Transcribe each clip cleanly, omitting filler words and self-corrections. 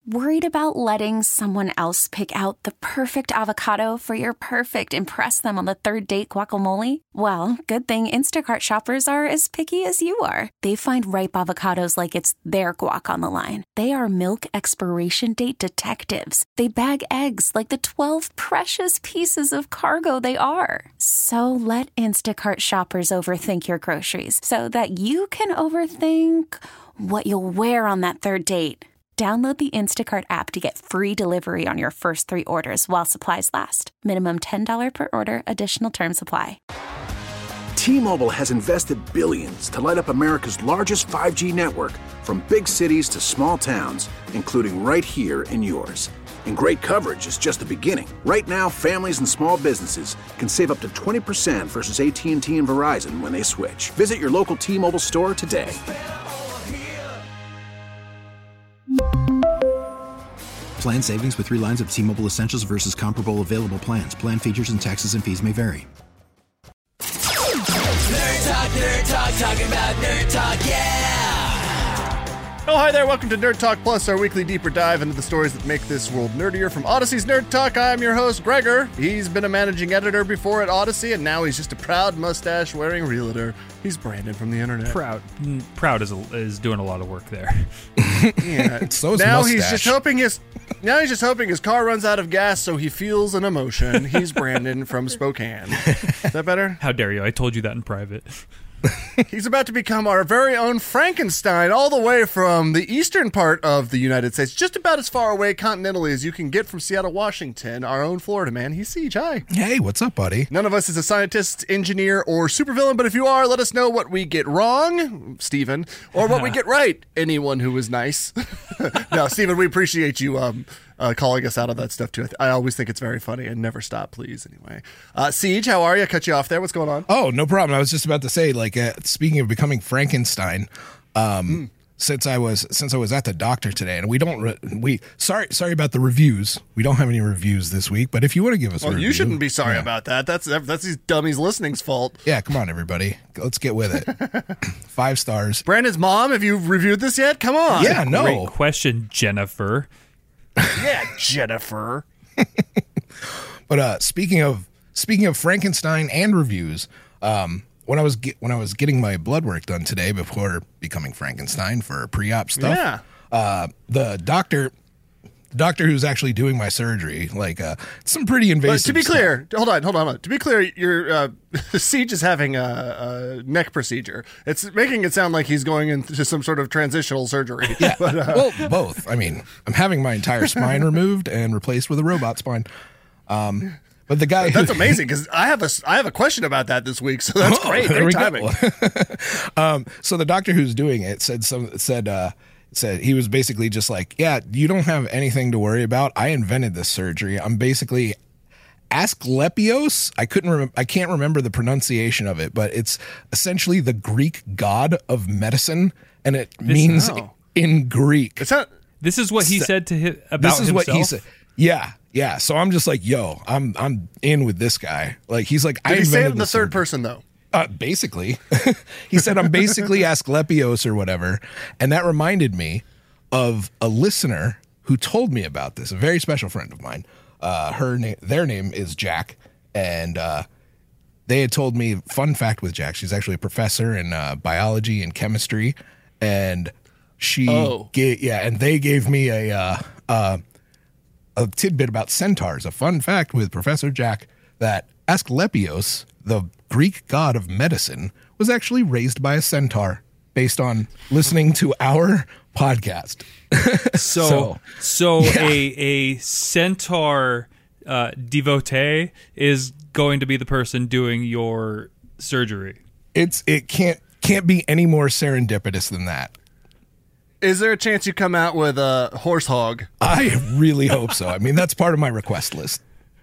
Worried about letting someone else pick out the perfect avocado for your perfect impress them on the third date guacamole? Well, good thing Instacart shoppers are as picky as you are. They find ripe avocados like it's their guac on the line. They are milk expiration date detectives. They bag eggs like the 12 precious pieces of cargo they are. So let Instacart shoppers overthink your groceries so that you can overthink what you'll wear on that third date. Download the Instacart app to get free delivery on your first 3 orders while supplies last. Minimum $10 per order. Additional terms apply. T-Mobile has invested billions to light up America's largest 5G network, from big cities to small towns, including right here in yours. And great coverage is just the beginning. Right now, families and small businesses can save up to 20% versus AT&T and Verizon when they switch. Visit your local T-Mobile store today. Plan savings with 3 lines of T-Mobile Essentials versus comparable available plans. Plan features and taxes and fees may vary. Nerd Talk, talking about Nerd Talk, yeah! Oh, hi there. Welcome to Nerd Talk Plus, our weekly deeper dive into the stories that make this world nerdier. From Odyssey's Nerd Talk, I'm your host, Gregor. He's been a managing editor before at Odyssey, and now he's just a proud mustache-wearing realtor. He's Brandon from the internet. Proud is doing a lot of work there. Yeah. So is now mustache. he's just hoping his car runs out of gas so he feels an emotion. He's Brandon from Spokane. Is that better? How dare you? I told you that in private. He's about to become our very own Frankenstein, all the way from the eastern part of the United States, just about as far away continentally as you can get from Seattle, Washington. Our own Florida man. He's Siege. Hi. Hey, what's up, buddy? None of us is a scientist, engineer, or supervillain, but if you are, let us know what we get wrong, Steven, or what we get right, anyone who is nice. No, Steven, we appreciate you calling us out on that stuff, too. I always think it's very funny, and never stop, please, anyway. Siege, how are you? I cut you off there. What's going on? Oh, no problem. I was just about to say, speaking of becoming Frankenstein, since I was at the doctor today, and sorry about the reviews. We don't have any reviews this week, but if you want to give us a review. You shouldn't be sorry about that. That's these dummies listening's fault. Yeah, come on, everybody. Let's get with it. 5 stars. Brandon's mom, have you reviewed this yet? Come on. Yeah, no. Great question, Jennifer. Yeah, Jennifer. But speaking of Frankenstein and reviews, when I was getting my blood work done today before becoming Frankenstein for pre-op stuff, the doctor who's actually doing my surgery, some pretty invasive. To be stuff. clear, hold on. To be clear, your Siege is having a neck procedure. It's making it sound like he's going into some sort of transitional surgery. Yeah, but, well, both. I mean, I'm having my entire spine removed and replaced with a robot spine. But the guy that's amazing, because I have a question about that this week, so that's great. Great timing. So the doctor who's doing it said he was basically just like, yeah, you don't have anything to worry about. I invented this surgery. I'm basically Asclepios. I can't remember the pronunciation of it, but it's essentially the Greek god of medicine, and it means in Greek. This is what he said to him about This is himself? what he said. Yeah. So I'm just like, yo, I'm in with this guy. Like, he's like, Did he say it in the surgery. third person though? Basically, he said, I'm basically Asclepios or whatever. And that reminded me of a listener who told me about this, a very special friend of mine. Their name is Jack. And they had told me, fun fact with Jack, she's actually a professor in biology and chemistry. And and they gave me a tidbit about centaurs, a fun fact with Professor Jack, that Asclepios, the Greek god of medicine, was actually raised by a centaur based on listening to our podcast. So a centaur devotee is going to be the person doing your surgery. It can't be any more serendipitous than that. Is there a chance you come out with a horse hog? I really hope so. I mean, that's part of my request list.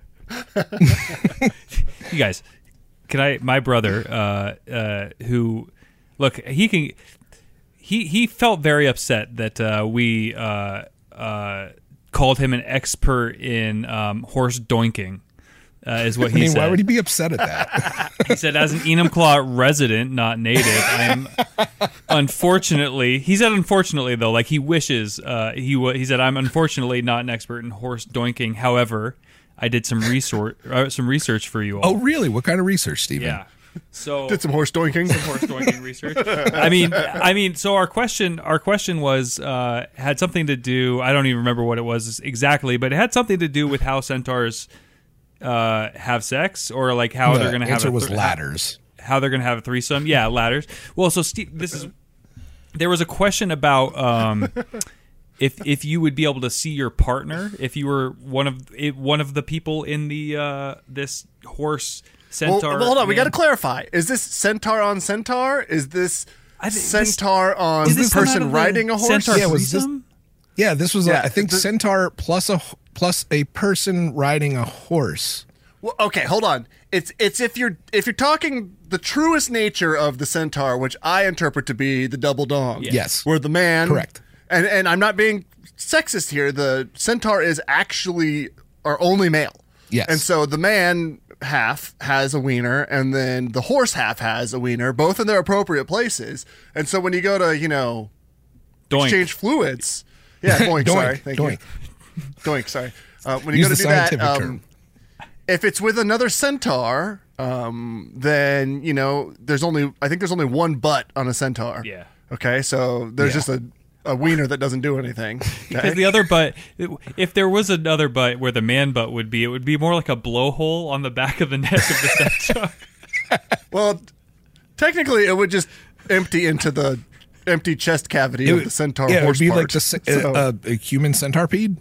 You guys, my brother, who, look, he felt very upset that we called him an expert in horse doinking. is what he I mean, said. why would he be upset at that? He said, as an Enumclaw resident, not native, I am unfortunately, he said unfortunately, though, like he wishes, he said, I'm unfortunately not an expert in horse doinking. However, I did some research for you all. Oh, really? What kind of research, Stephen? Yeah. So Did some horse doinking. Research. I mean. So our question was had something to do. I don't even remember what it was exactly, but it had something to do with how centaurs have sex, or like how they're going to have. Answer was ladders. How they're going to have a threesome? Yeah, ladders. Well, so Steve, there was a question about if you would be able to see your partner if you were one of the people in the this horse. Centaur. Well, hold on, we got to clarify. Is this centaur on centaur? Is this centaur on is this person riding a horse? Centaur Yeah, was this- threesome? Yeah, this was, Yeah, I think, centaur plus a person riding a horse. Well, okay, hold on. It's if you're talking the truest nature of the centaur, which I interpret to be the double dong. Yes. Where the man. Correct. And I'm not being sexist here. The centaur is actually or only male. Yes. And so the man half has a wiener, and then the horse half has a wiener, both in their appropriate places. And so when you go to, Doink. exchange fluids, doink, sorry, thank doink. you, doink, sorry. When Use you go to the do that, scientific term. if it's with another centaur, then there's only one butt on a centaur. Yeah. Okay, so there's just a wiener that doesn't do anything. Because Okay? the other butt, if there was another butt where the man butt would be, it would be more like a blowhole on the back of the neck of the centaur. Well, technically, it would just empty into the empty chest cavity of the centaur Yeah, it would horse be part. like a human centipede.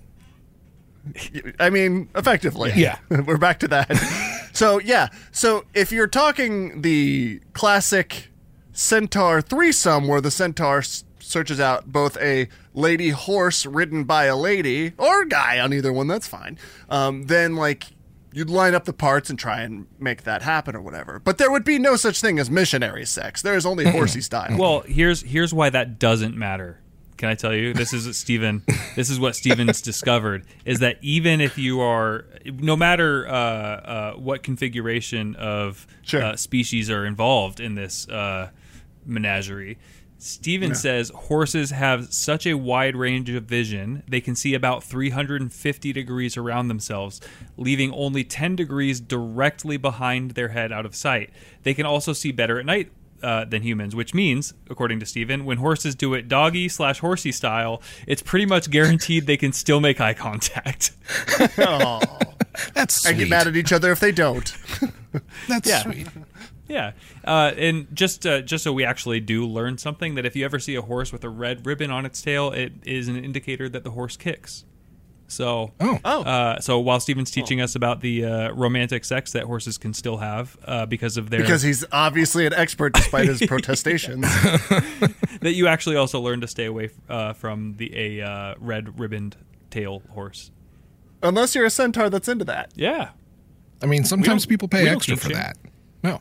I mean, effectively. Yeah. We're back to that. So if you're talking the classic centaur threesome where the centaur searches out both a lady horse ridden by a lady or a guy on either one, that's fine. Then you'd line up the parts and try and make that happen or whatever. But there would be no such thing as missionary sex. There is only horsey style. Well, here's why that doesn't matter. Can I tell you? This is what Steven's discovered, is that even if you are, no matter what configuration of species are involved in this menagerie, Steven says horses have such a wide range of vision, they can see about 350 degrees around themselves, leaving only 10 degrees directly behind their head out of sight. They can also see better at night than humans, which means, according to Steven, when horses do it doggy/horsey style, it's pretty much guaranteed they can still make eye contact. Oh, That's sweet. and get mad at each other if they don't. That's sweet. Yeah, and just so we actually do learn something, that if you ever see a horse with a red ribbon on its tail, it is an indicator that the horse kicks. So, so while Steven's teaching us about the romantic sex that horses can still have because of their... Because he's obviously an expert despite his protestations. that you actually also learn to stay away from a red ribboned tail horse. Unless you're a centaur that's into that. Yeah. I mean, sometimes people pay we don't extra kink for shame. that. No.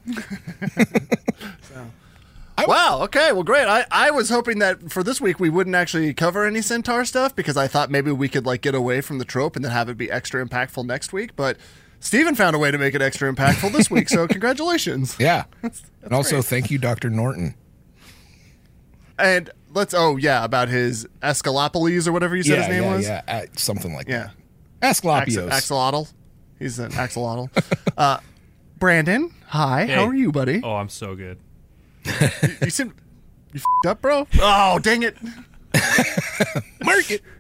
Wow, okay, well, great. I was hoping that for this week we wouldn't actually cover any centaur stuff because I thought maybe we could get away from the trope and then have it be extra impactful next week. But Steven found a way to make it extra impactful this week, so congratulations. Yeah. And also, great. thank you, Dr. Norton. And about his Asclepius or whatever you said his name was. Yeah, something like Yeah. that. Asclepios. Axolotl. He's an axolotl. Brandon, hi. Hey. How are you, buddy? Oh, I'm so good. You seem... You f***ed up, bro? Oh, dang it. Mark it.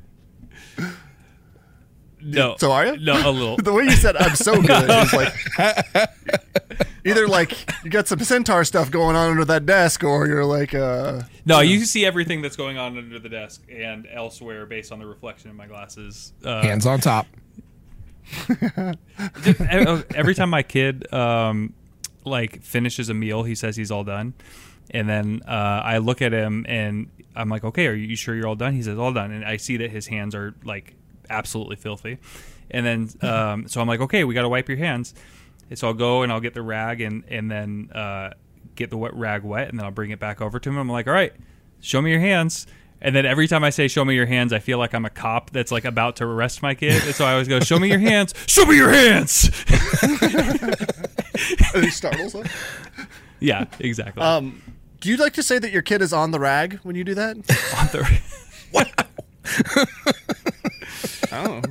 No. So are you? No, a little. The way you said I'm so good is like either you got some centaur stuff going on under that desk or you're like No, you see everything that's going on under the desk and elsewhere based on the reflection in my glasses. Hands on top. Every time my kid finishes a meal, he says he's all done, and then I look at him and I'm like, okay, are you sure you're all done? He says all done, and I see that his hands are absolutely filthy, and then so I'm like, okay, we got to wipe your hands. And so I'll go and I'll get the rag and then get the rag wet, and then I'll bring it back over to him. I'm like, all right, show me your hands. And then every time I say "show me your hands," I feel like I'm a cop that's like about to arrest my kid. And so I always go, "Show me your hands! Show me your hands!" And he startles them. Yeah, exactly. Do you like to say that your kid is on the rag when you do that? On the- Oh.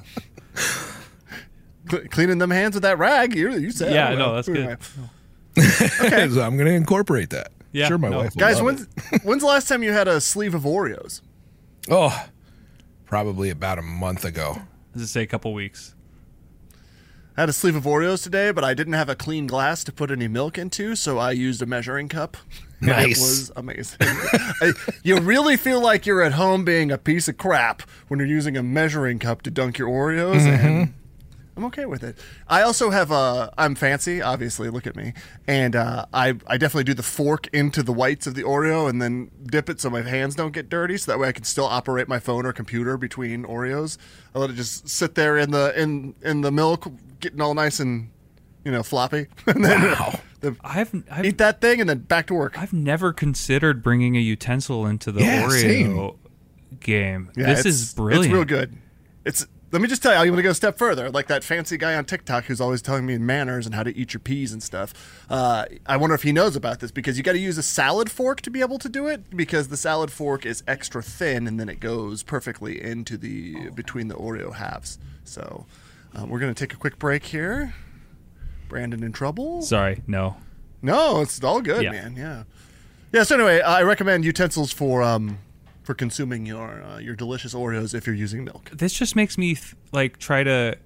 Cleaning them hands with that rag. You said. Yeah, I don't no, know. that's good. Okay. So I'm going to incorporate that. Yeah, sure, my no. wife will Guys, love it. when's the last time you had a sleeve of Oreos? Oh, probably about a month ago. Does it say a couple weeks? I had a sleeve of Oreos today, but I didn't have a clean glass to put any milk into, so I used a measuring cup. And Nice. It was amazing. You really feel like you're at home being a piece of crap when you're using a measuring cup to dunk your Oreos, and I'm okay with it. I also have I'm fancy, obviously, look at me, and I definitely do the fork into the whites of the Oreo and then dip it so my hands don't get dirty, so that way I can still operate my phone or computer between Oreos. I let it just sit there in the milk, getting all nice and floppy, and then I've eat that thing and then back to work. I've never considered bringing a utensil into the Yeah, Oreo same. game. Yeah, This is brilliant. It's real good. Let me just tell you, I'm going to go a step further. Like that fancy guy on TikTok who's always telling me manners and how to eat your peas and stuff. I wonder if he knows about this, because you got to use a salad fork to be able to do it, because the salad fork is extra thin and then it goes perfectly into between the Oreo halves. So we're going to take a quick break here. Brandon in trouble? Sorry, no. No, it's all good, Yeah. man. Yeah. Yeah. So anyway, I recommend utensils for consuming your delicious Oreos if you're using milk. This just makes me try to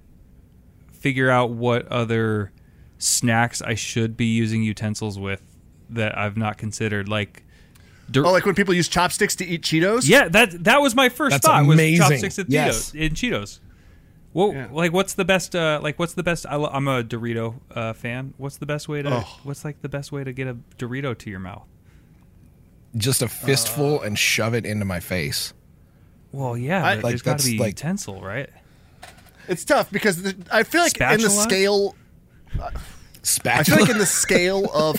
figure out what other snacks I should be using utensils with that I've not considered. Like Like when people use chopsticks to eat Cheetos? yeah, that was my first That's thought. amazing. Was chopsticks and Yes. Cheetos. Well, Yeah. what's the best? What's the best? I'm a Dorito fan. What's the best way to? Oh. What's the best way to get a Dorito to your mouth? Just a fistful and shove it into my face. Well, yeah, but like, there's got to that's be like- utensil, right? It's tough because I feel like in the Spatula? scale, I Spatula. feel like in the scale of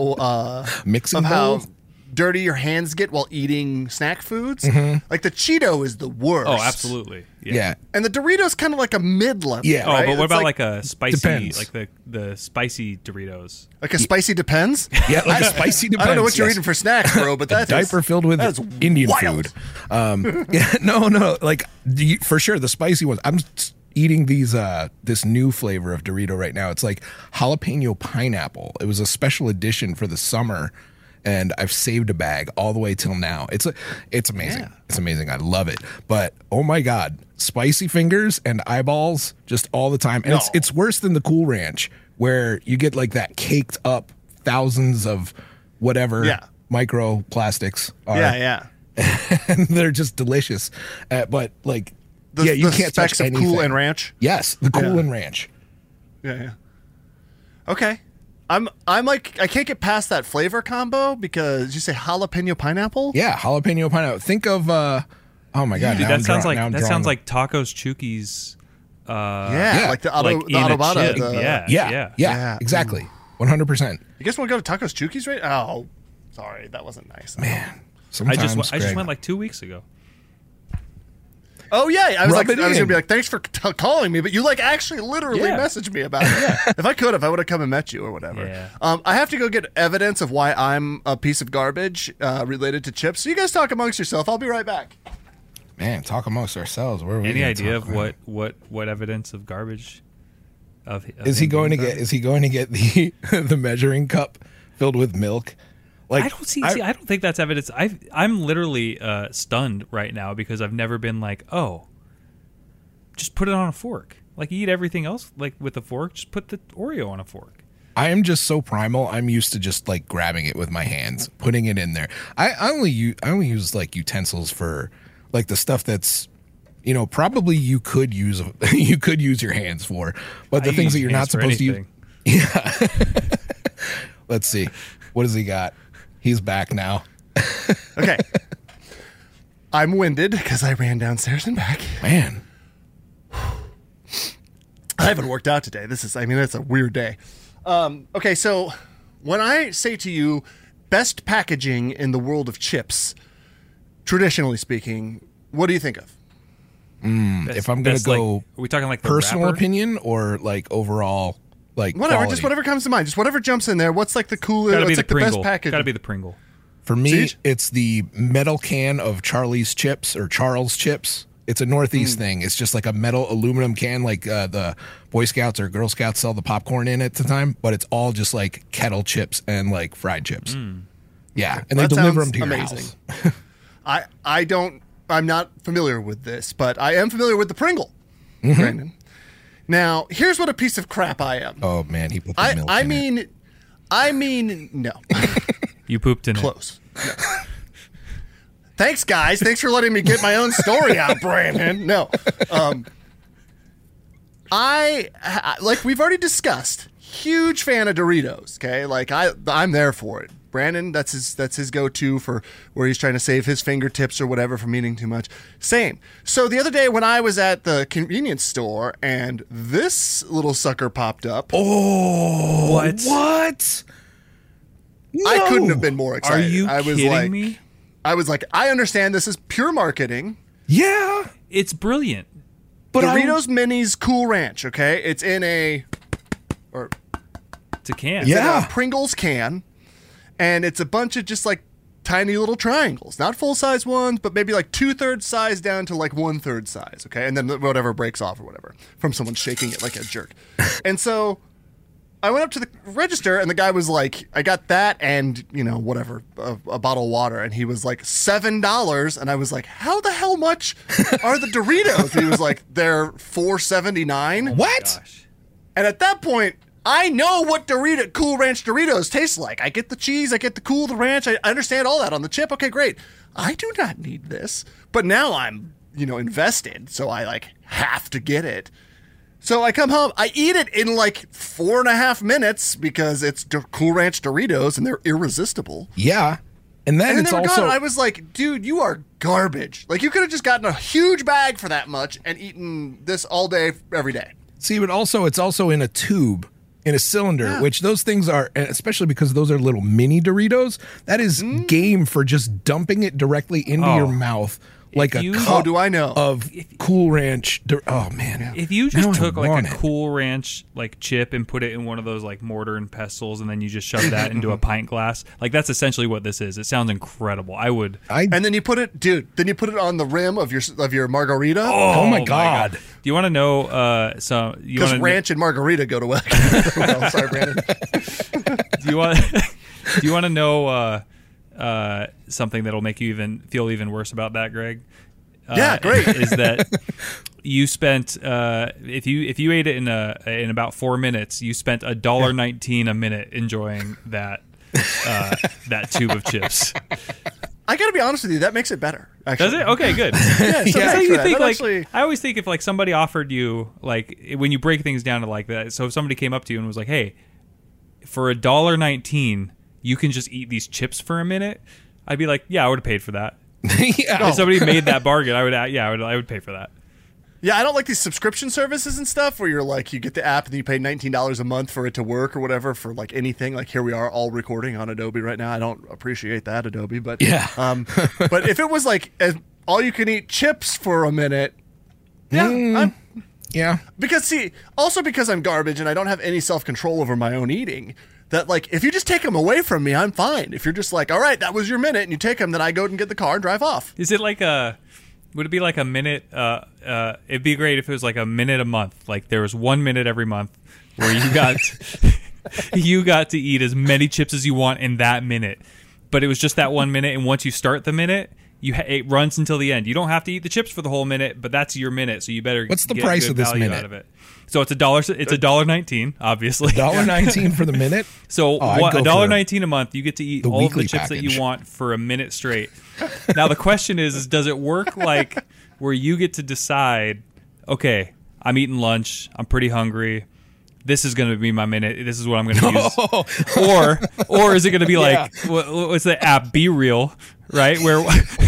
how Mixing of how bowl? dirty your hands get while eating snack foods, like the Cheeto is the worst. Oh, absolutely. Yeah. And the Dorito's kind of like a mid-level. Yeah. Oh, right? but what It's about like a spicy, Depends. like the spicy Doritos? like a spicy Depends? Yeah, like a spicy Depends. I don't know what you're yes. eating for snacks, bro, but A that's diaper filled with that's Indian wild. food. Yeah, no, like for sure the spicy ones. I'm eating these this new flavor of Dorito right now. It's like jalapeno pineapple. It was a special edition for the summer, and I've saved a bag all the way till now. It's amazing. Yeah. It's amazing. I love it. But oh my god, spicy fingers and eyeballs just all the time. And No. it's worse than the Cool Ranch, where you get like that caked up thousands of whatever Yeah. microplastics are. Yeah. And they're just delicious. But like, you the can't specks touch of anything. Cool and Ranch. Yes, the Cool Yeah. and Ranch. Yeah. Okay. I'm like I can't get past that flavor combo because did you say jalapeno pineapple? Yeah, jalapeno pineapple. Think of oh my god, Dude, now I'm that sounds drawing- now I'm like drawing- Tacos Chukis. Yeah, like the auto, like the in a Autobata. chip. the- Yeah. yeah, Yeah. exactly, 100%. You guys want to go to Tacos Chukis, right? Oh, sorry, that wasn't nice. Man, I sometimes just Greg, went like 2 weeks ago. Oh yeah, I was Rub like, it I was gonna in. be like, thanks for calling me, but you like actually literally Yeah. messaged me about it. If I would have come and met you or whatever. Yeah. I have to go get evidence of why I'm a piece of garbage related to chips. So you guys talk amongst yourself. I'll be right back. man, talk amongst ourselves. Where are we Any gonna idea talk of about? what evidence of garbage? Of Is he him going to being get? Is he going to get the the measuring cup filled with milk? Like I don't see. I don't think that's evidence. I'm literally stunned right now because I've never been like, oh, just put it on a fork. Like you eat everything else like with a fork. Just put the Oreo on a fork. I am just so primal. I'm used to just like grabbing it with my hands, putting it in there. I only use like utensils for like the stuff that's, you know, probably you could use your hands for, but the I things use that you're not hands for supposed to use. anything. Yeah. Let's see. What has he got? He's back now. Okay. I'm winded because I ran downstairs and back. Man. I haven't worked out today. It's a weird day. Okay, so when I say to you, best packaging in the world of chips, traditionally speaking, what do you think of? If I'm going to go, like, are we talking like the personal rapper? opinion or like overall, like Whatever, quality? just whatever comes to mind. Just whatever jumps in there. What's like the coolest, Gotta be what's the like the best Pringle. package? Gotta be the Pringle. For me, Siege? it's the metal can of Charlie's chips or Charles chips. It's a Northeast thing. It's just like a metal aluminum can, like the Boy Scouts or Girl Scouts sell the popcorn in at the time, but it's all just like kettle chips and like fried chips. Yeah, and they That deliver sounds them to your amazing. house. I'm not familiar with this, but I am familiar with the Pringle, Brandon. Now, here's what a piece of crap I am. Oh man, he put the milk I in it. mean, no. You pooped in it. Close. No. Thanks, guys. Thanks for letting me get my own story out, Brandon. No. Like we've already discussed, huge fan of Doritos, okay? Like I'm there for it. Brandon, that's his go-to for where he's trying to save his fingertips or whatever from eating too much. Same. So the other day when I was at the convenience store and this little sucker popped up, Oh, What? No. I couldn't have been more Are excited. you I was kidding like, me? I was like, I understand this is pure marketing. Yeah, It's brilliant. but Doritos Minis Cool Ranch, okay? It's in a It's a can. Yeah. Pringles can, and it's a bunch of just like tiny little triangles, not full-size ones, but maybe like 2/3 size down to like 1/3 size, okay? And then whatever breaks off or whatever from someone shaking it like a jerk. And so I went up to the register, and the guy was like, I got that and, whatever, a bottle of water. And he was like, $7. And I was like, how the hell much are the Doritos? And he was like, they're $4.79. what? Gosh. And at that point, I know what Cool Ranch Doritos taste like. I get the cheese, I get the ranch, I understand all that on the chip. Okay, great. I do not need this. But now I'm, invested, so I like have to get it. So I come home, I eat it in like 4.5 minutes because it's Cool Ranch Doritos and they're irresistible. Yeah, and then And then it's they were also gone. I was like, dude, you are garbage. Like you could have just gotten a huge bag for that much and eaten this all day, every day. see, but also it's also in a tube. In a cylinder, which those things are, especially because those are little mini Doritos, that is game for just dumping it directly into your mouth like a cup Oh, do I know? of Cool Ranch. Oh, man. If you just Now I took like want a it. Cool Ranch like chip and put it in one of those like mortar and pestles, and then you just shove that into a pint glass, like that's essentially what this is. It sounds incredible. I would. And then you put it, on the rim of your margarita. Oh, my God. Do you want to know? Because ranch and margarita go to well. Sorry, Brandon. Do you want? Do you want to know something that'll make you feel even worse about that, Greg? Yeah, great. Is that you spent if you ate it in about 4 minutes, you spent $1.19 a minute enjoying that tube of chips. I got to be honest with you, that makes it better. Actually. Does it? Okay, good. Yeah, so That's how you think. that Like, actually- I always think if like somebody offered you like when you break things down to like that. So if somebody came up to you and was like, "Hey, for $1.19, you can just eat these chips for a minute," I'd be like, "Yeah, I would have paid for that." Yeah. If somebody made that bargain, I would pay for that. Yeah, I don't like these subscription services and stuff where you're like, you get the app and you pay $19 a month for it to work or whatever for like anything. Like here we are all recording on Adobe right now. I don't appreciate that, Adobe, but Yeah. but if it was like all you can eat chips for a minute, yeah, Yeah. because I'm garbage and I don't have any self-control over my own eating. That like if you just take them away from me, I'm fine. If you're just like, all right, that was your minute, and you take them, then I go and get the car and drive off. Is it like would it be like a minute? It'd be great if it was like a minute a month. Like there was 1 minute every month where you got you got to eat as many chips as you want in that minute. But it was just that 1 minute, and once you start the minute, it runs until the end. You don't have to eat the chips for the whole minute, but that's your minute, so you better. What's the get price good of this value minute? Out of it. So it's $1. It's $1.19, obviously. $1.19 for the minute? So I'd go for $1.19 a month, you get to eat the all of the weekly chips that package. you want for a minute straight. Now the question is does it work like where you get to decide, okay, I'm eating lunch, I'm pretty hungry, this is going to be my minute, this is what I'm going to use, or is it going to be like what's the app, Be Real, right? Where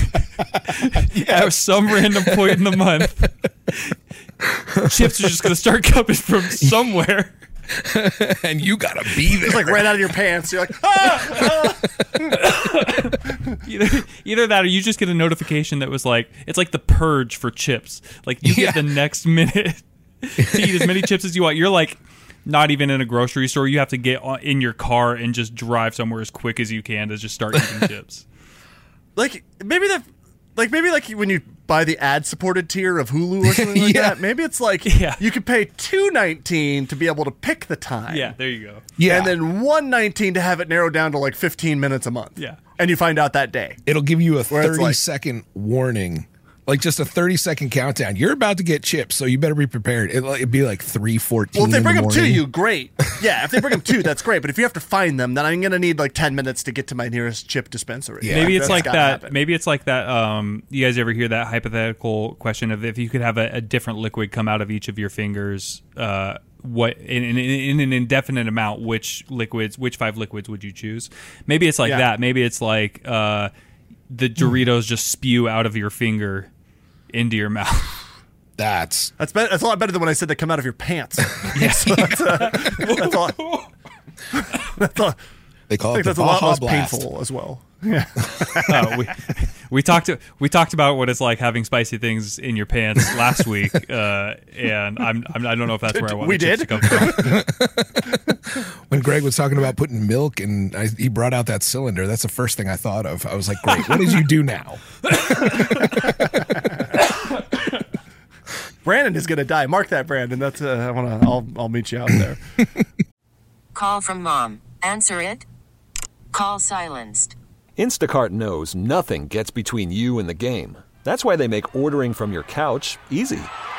at some random point in the month, chips are just going to start coming from somewhere. And you gotta be there. It's like right out of your pants. You're like, ah! Either that or you just get a notification that was like, it's like the purge for chips. Like you get the next minute to eat as many chips as you want. You're like not even in a grocery store. You have to get in your car and just drive somewhere as quick as you can to just start eating chips. Like maybe when you buy the ad-supported tier of Hulu or something like that. Maybe it's like you could pay $2.19 to be able to pick the time. Yeah, there you go. Yeah. And then $1.19 to have it narrowed down to like 15 minutes a month. Yeah. And you find out that day. It'll give you a Where it's 30-second warning. Like just a 30-second countdown. You're about to get chips, so you better be prepared. It'd be like 3:14. Well, if they bring them to morning. you, great. Yeah, if they bring them to you, that's great. But if you have to find them, then I'm going to need like 10 minutes to get to my nearest chip dispensary. Yeah. Maybe it's like gotta that. happen. Maybe it's like that. You guys ever hear that hypothetical question of if you could have a different liquid come out of each of your fingers, what in an indefinite amount, which 5 liquids would you choose? Maybe it's like that. Maybe it's like the Doritos just spew out of your finger into your mouth. That's That's a lot better than when I said they come out of your pants. Yes, that's all. they call I it think the that's a lot Baja less Blast. painful as well. Yeah. We talked about what it's like having spicy things in your pants last week, and I don't know if that's where I want We the chips did? to come from. When Greg was talking about putting milk and he brought out that cylinder, that's the first thing I thought of. I was like, great, what did you do now? Brandon is gonna die. Mark that, Brandon. That's I'll meet you out there. Call from mom. Answer it. Call silenced. Instacart knows nothing gets between you and the game. That's why they make ordering from your couch easy.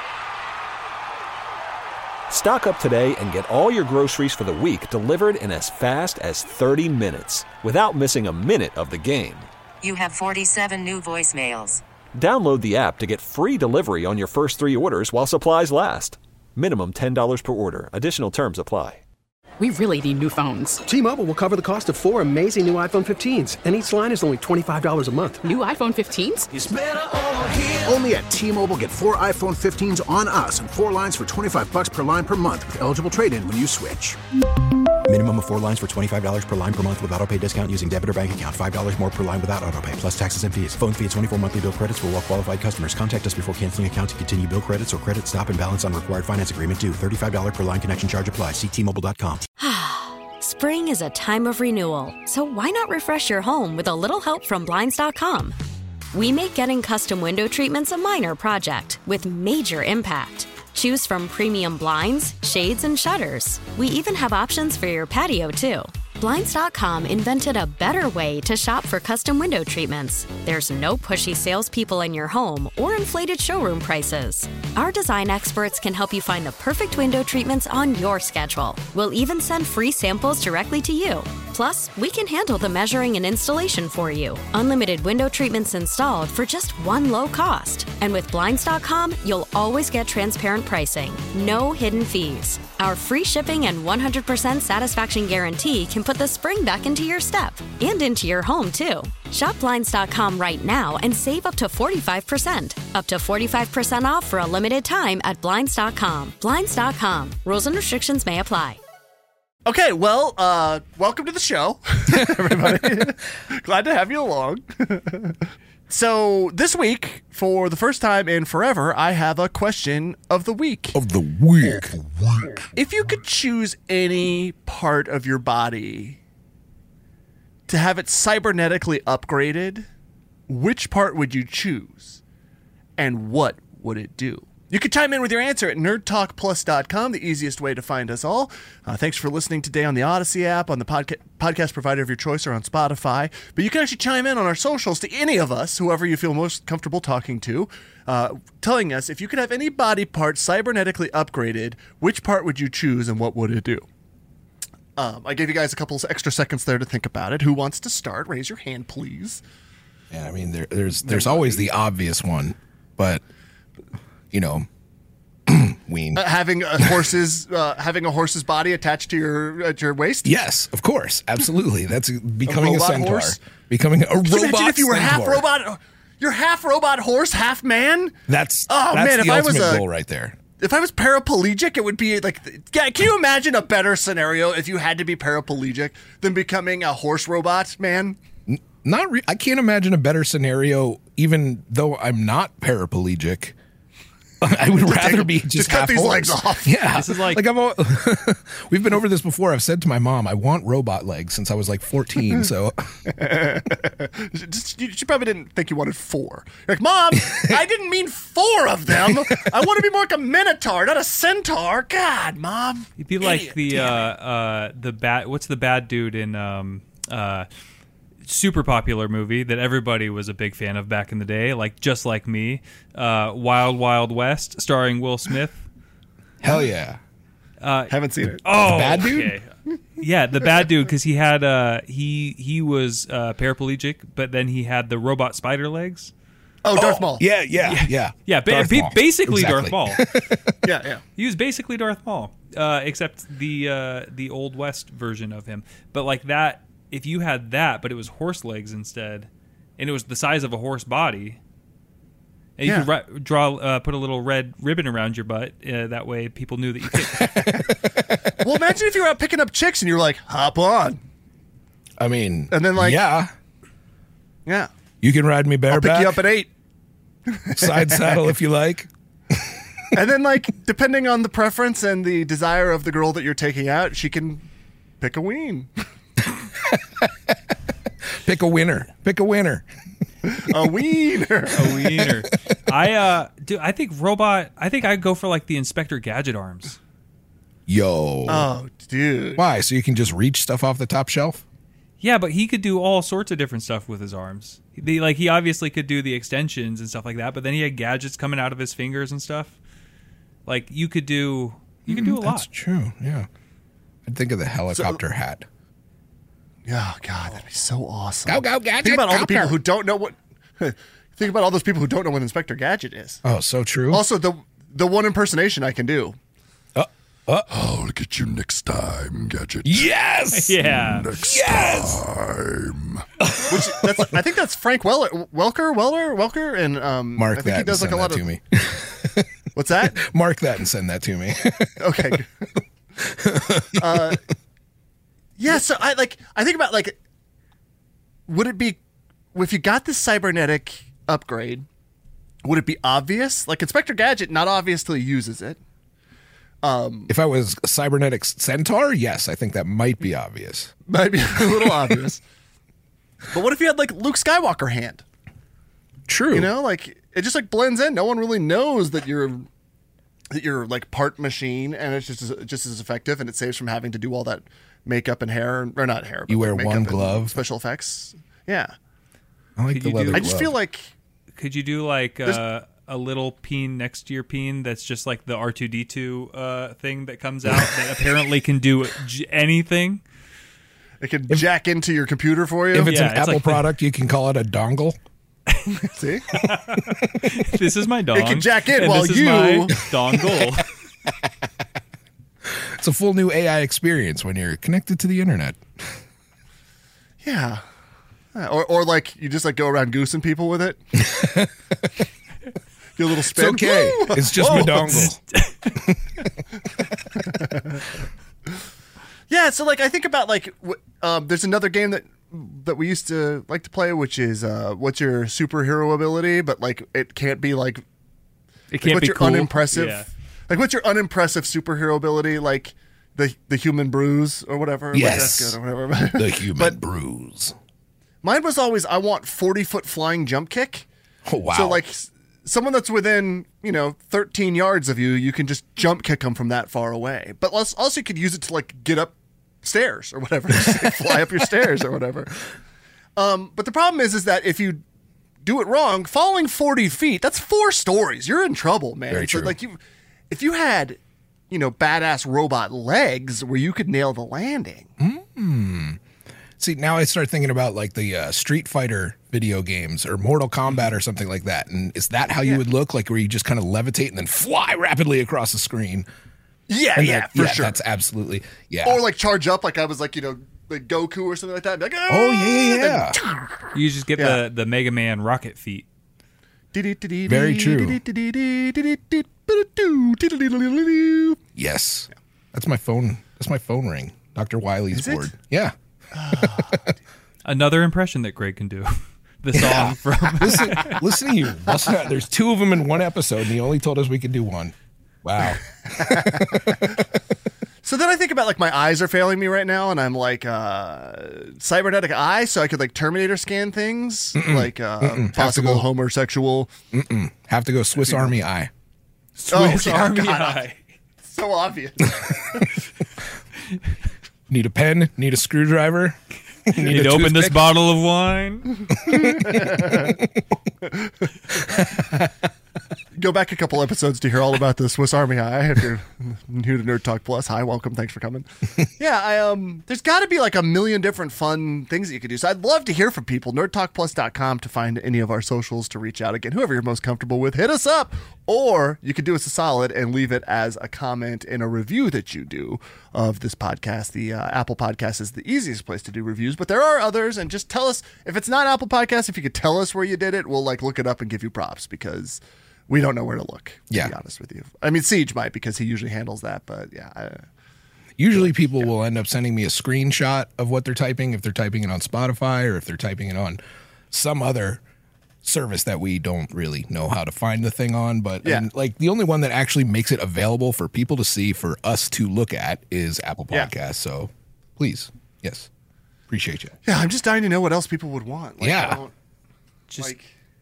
Stock up today and get all your groceries for the week delivered in as fast as 30 minutes without missing a minute of the game. You have 47 new voicemails. Download the app to get free delivery on your first 3 orders while supplies last. Minimum $10 per order. Additional terms apply. We really need new phones. T-Mobile will cover the cost of 4 amazing new iPhone 15s, and each line is only $25 a month. New iPhone 15s? It's better over here. Only at T-Mobile, get 4 iPhone 15s on us and 4 lines for $25 per line per month with eligible trade-in when you switch. Minimum of 4 lines for $25 per line per month with autopay discount using debit or bank account. $5 more per line without autopay, plus taxes and fees. Phone fee at 24 monthly bill credits for well-qualified customers. Contact us before canceling account to continue bill credits or credit stop and balance on required finance agreement due. $35 per line connection charge applies. See T-Mobile.com. Spring is a time of renewal, so why not refresh your home with a little help from Blinds.com? We make getting custom window treatments a minor project with major impact. Choose from premium blinds, shades, and shutters. We even have options for your patio, too. Blinds.com invented a better way to shop for custom window treatments. There's no pushy salespeople in your home or inflated showroom prices. Our design experts can help you find the perfect window treatments on your schedule. We'll even send free samples directly to you. Plus, we can handle the measuring and installation for you. Unlimited window treatments installed for just one low cost. And with Blinds.com, you'll always get transparent pricing. No hidden fees. Our free shipping and 100% satisfaction guarantee can put the spring back into your step and into your home, too. Shop Blinds.com right now and save up to 45%. Up to 45% off for a limited time at Blinds.com. Blinds.com. Rules and restrictions may apply. Okay, well, welcome to the show, everybody. Glad to have you along. So this week, for the first time in forever, I have a question of the week. If you could choose any part of your body to have it cybernetically upgraded, which part would you choose? And what would it do? You can chime in with your answer at nerdtalkplus.com, the easiest way to find us all. Thanks for listening today on the Odyssey app, on the podcast provider of your choice, or on Spotify. But you can actually chime in on our socials to any of us, whoever you feel most comfortable talking to, telling us if you could have any body part cybernetically upgraded, which part would you choose and what would it do? I gave you guys a couple of extra seconds there to think about it. Who wants to start? Raise your hand, please. Yeah, I mean, there's always the obvious one, but... You know, ween. Having a horse's body attached to your waist. Yes, of course, absolutely. That's becoming a centaur. Horse? Becoming a robot. Imagine if you were centaur. half robot. You're half robot horse, half man. That's the ultimate goal right there. If I was paraplegic, it would be like. Yeah, can you imagine a better scenario if you had to be paraplegic than becoming a horse robot man? I can't imagine a better scenario, even though I'm not paraplegic. I would rather be just cut half these horse. legs off. Yeah, This is like- we've been over this before. I've said to my mom, I want robot legs since I was like 14. So She probably didn't think you wanted 4. You're like, Mom, I didn't mean 4 of them. I want to be more like a minotaur, not a centaur. God, Mom. You'd be like the bad. What's the bad dude in super popular movie that everybody was a big fan of back in the day, like Just Like Me, Wild Wild West, starring Will Smith. hell yeah. Haven't seen it. Oh, The bad dude? okay. Yeah, the bad dude, because he had he was paraplegic, but then he had the robot spider legs. Oh, Darth Maul. Yeah. Yeah, Darth Maul. basically Exactly. Darth Maul. Yeah. He was basically Darth Maul, except the Old West version of him. But like that, if you had that, but it was horse legs instead, and it was the size of a horse body, and you could put a little red ribbon around your butt. That way, people knew that you kicked. Well, imagine if you were out picking up chicks and you were like, hop on. I mean, And then, like- yeah, Yeah. you can ride me I'll bareback. pick you up at 8. Side saddle if you like. And then, like, depending on the preference and the desire of the girl that you're taking out, she can pick a ween. Pick a winner. A wiener. A wiener. I think I'd go for like the Inspector Gadget arms. Yo. Oh, dude. Why? So you can just reach stuff off the top shelf? Yeah, but he could do all sorts of different stuff with his arms. He obviously could do the extensions and stuff like that, but then he had gadgets coming out of his fingers and stuff. Like you could do a lot. That's true. Yeah. I'd think of the helicopter hat. Oh, God, that'd be so awesome. Go, Gadget. Think about all the copter. people who don't know what... Think about all those people who don't know what Inspector Gadget is. Oh, so true. Also, the one impersonation I can do. I'll get you next time, Gadget. Yes. Yeah. Next time. I think that's Frank Welker, and Mark I think that he does and like send a lot that of. to me. What's that? Mark that and send that to me. Okay. Yeah, so I think about like, would it be, if you got this cybernetic upgrade, would it be obvious? Like Inspector Gadget, not obvious till he uses it. If I was a cybernetic centaur, yes, I think that might be obvious. Might be a little obvious. But what if you had like Luke Skywalker hand? True. You know, like it just like blends in. No one really knows that you're like part machine, and it's just as effective, and it saves from having to do all that makeup and hair, or not hair. But You wear like one makeup and glove. special effects. Yeah, I like Could the you leather do- glove. I just feel like Could you do like a little peen next to your peen that's just like the R2D2 thing that comes out that apparently can do anything? it can jack into your computer for you. if it's Yeah, an it's Apple like the- product, you can call it a dongle. See, This is my dong. It can jack in and while this is you- my dongle. It's a full new AI experience when you're connected to the internet. yeah. Or like you just like go around goosing people with it. Get a little It's spin. okay. Woo! It's just my Whoa. dongle. Yeah, so like I think about like there's another game that we used to like to play, which is what's your superhero ability, but like it can't be like It can't what's be your cool. unimpressive Yeah. like what's your unimpressive superhero ability, like the human bruise or whatever. Yes. Like, that's good or whatever. The human But bruise. mine was always I want 40-foot flying jump kick. Oh, wow. So like someone that's within 13 yards of you, you can just jump kick them from that far away. But also you could use it to like get up stairs or whatever, just, like, fly up your stairs or whatever. But the problem is that if you do it wrong, falling 40 feet, that's 4 stories. You're in trouble, man. Very So true. like if you had badass robot legs where you could nail the landing. See, now I start thinking about like the Street Fighter video games or Mortal Kombat or something like that. And is that how you would look? Like where you just kind of levitate and then fly rapidly across the screen? Yeah, And yeah, that- for sure. That's absolutely, yeah. Or like charge up like I was like, like Goku or something like that. Be like, oh, yeah. You just get Yeah. the Mega Man rocket feet. Very true. Yes. That's my phone. That's my phone ring. Dr. Wiley's Is it? board. Yeah. Another impression that Greg can do. The song from listen to you. There's 2 of them in one episode, and he only told us we could do one. Wow. So then I think about like my eyes are failing me right now, and I'm like cybernetic eye, so I could like Terminator scan things, like possible homosexual. Have to go Swiss Army eye. Swiss Army eye. So obvious. Need a pen? Need a screwdriver? Need to open this bottle of wine? Go back a couple episodes to hear all about the Swiss Army eye. If you're new to Nerd Talk Plus, hi, welcome, thanks for coming. Yeah, there's got to be like a million different fun things that you could do. So I'd love to hear from people. NerdTalkPlus.com to find any of our socials to reach out. Again, whoever you're most comfortable with, hit us up. Or you could do us a solid and leave it as a comment in a review that you do of this podcast. The Apple Podcast is the easiest place to do reviews, but there are others. And just tell us, if it's not Apple Podcast, if you could tell us where you did it, we'll like look it up and give you props because we don't know where to look, to be honest with you. I mean, Siege might because he usually handles that, but yeah. Usually people will end up sending me a screenshot of what they're typing, if they're typing it on Spotify or if they're typing it on some other service that we don't really know how to find the thing on. But and, like the only one that actually makes it available for people to see, for us to look at, is Apple Podcasts. Yeah. So please, yes, appreciate you. Yeah, I'm just dying to know what else people would want. Like, just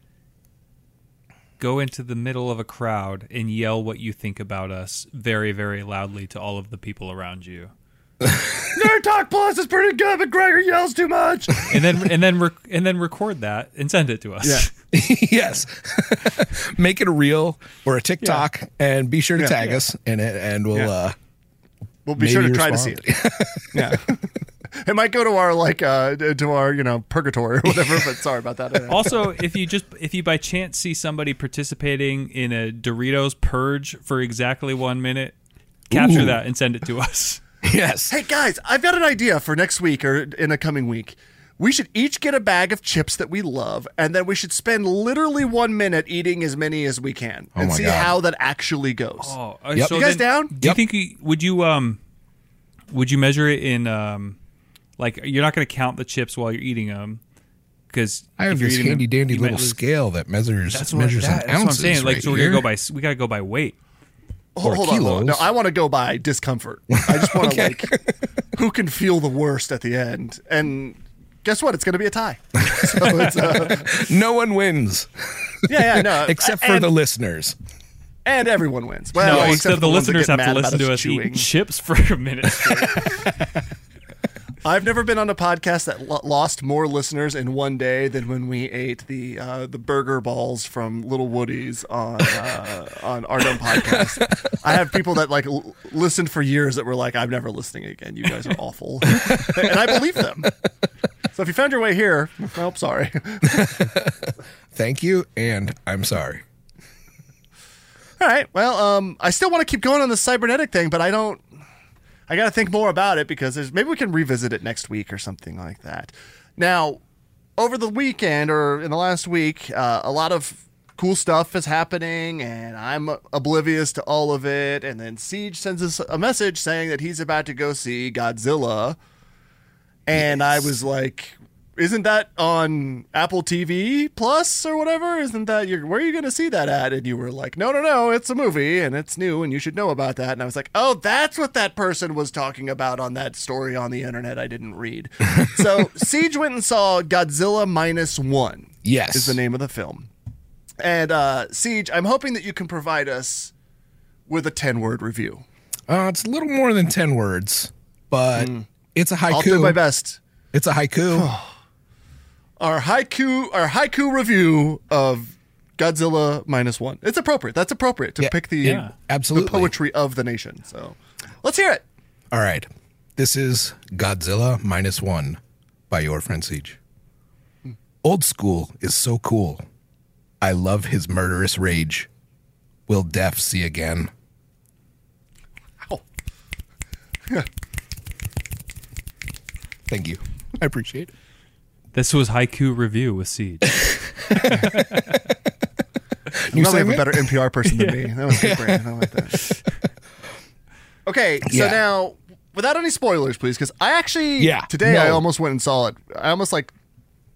go into the middle of a crowd and yell what you think about us very, very loudly to all of the people around you. Nerd Talk Plus is pretty good, but Gregor yells too much. And then record that and send it to us. Yeah. Yes. Make it a reel or a TikTok and be sure to tag us in it, and we'll be sure to try to see it. Yeah. It might go to our purgatory or whatever, but sorry about that. Also, if you by chance see somebody participating in a Doritos purge for exactly 1 minute, capture that and send it to us. Yes. Hey guys, I've got an idea for next week or in a coming week. We should each get a bag of chips that we love, and then we should spend literally 1 minute eating as many as we can and see how that actually goes. Oh, yep. So you guys down? Do you think would you measure it in like you're not going to count the chips while you're eating them? Because I have this handy dandy little scale that measures in ounces. That's what I'm saying. Like, so we got to go by weight. Hold on. No, I want to go by discomfort. I just want to who can feel the worst at the end. And guess what? It's going to be a tie. So it's, no one wins. No. Except for the listeners. And everyone wins. Well, no, except the listeners have to listen to us eat chips for a minute straight. I've never been on a podcast that lost more listeners in one day than when we ate the burger balls from Little Woody's on our own podcast. I have people that listened for years that were like, "I'm never listening again. You guys are awful," and I believe them. So if you found your way here, well, sorry. Thank you, and I'm sorry. All right. Well, I still want to keep going on the cybernetic thing, but I got to think more about it because maybe we can revisit it next week or something like that. Now, over the weekend or in the last week, a lot of cool stuff is happening, and I'm oblivious to all of it. And then Siege sends us a message saying that he's about to go see Godzilla. And I was like, isn't that on Apple TV Plus or whatever? Isn't that where are you going to see that at? And you were like, no, it's a movie and it's new and you should know about that. And I was like, oh, that's what that person was talking about on that story on the internet I didn't read. So Siege went and saw Godzilla -1. Yes. Is the name of the film. And Siege, I'm hoping that you can provide us with a 10-word review. It's a little more than 10 words, but it's a haiku. I'll do my best. It's a haiku. Our haiku review of Godzilla -1. It's appropriate. That's appropriate to pick the poetry of the nation. So let's hear it. All right. This is Godzilla -1 by your friend Siege. Old school is so cool. I love his murderous rage. Will deaf see again? Ow. Thank you. I appreciate it. This was Haiku Review with Siege. You probably have a better NPR person than me. That was good, Brandon. I like that. Okay, so now, without any spoilers, please, because I actually, today I almost went and saw it. I almost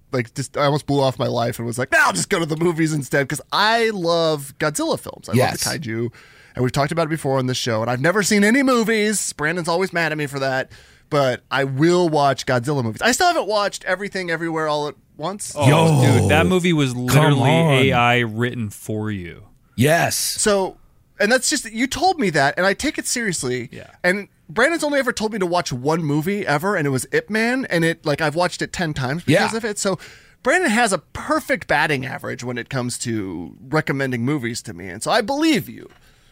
I almost blew off my life and was like, I'll just go to the movies instead, because I love Godzilla films. I love the kaiju, and we've talked about it before on this show, and I've never seen any movies. Brandon's always mad at me for that, but I will watch Godzilla movies. I still haven't watched Everything Everywhere All at Once. Oh, dude, that movie was literally AI written for you. Yes. So, and that's just, you told me that, and I take it seriously. Yeah. And Brandon's only ever told me to watch one movie ever, and it was Ip Man, and I've watched it 10 times because of it. So Brandon has a perfect batting average when it comes to recommending movies to me, and so I believe you.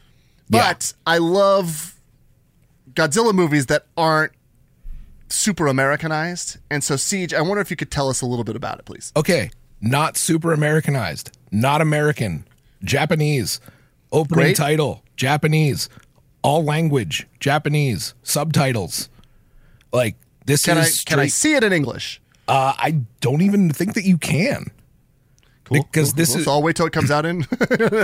But I love Godzilla movies that aren't super Americanized, and so Siege, I wonder if you could tell us a little bit about it, please. Okay, not super Americanized, not American, Japanese, opening title, Japanese. All language, Japanese, subtitles. Like, this Can I see it in English? I don't even think that you can. Cool. Because this is. So I'll wait till it comes out in.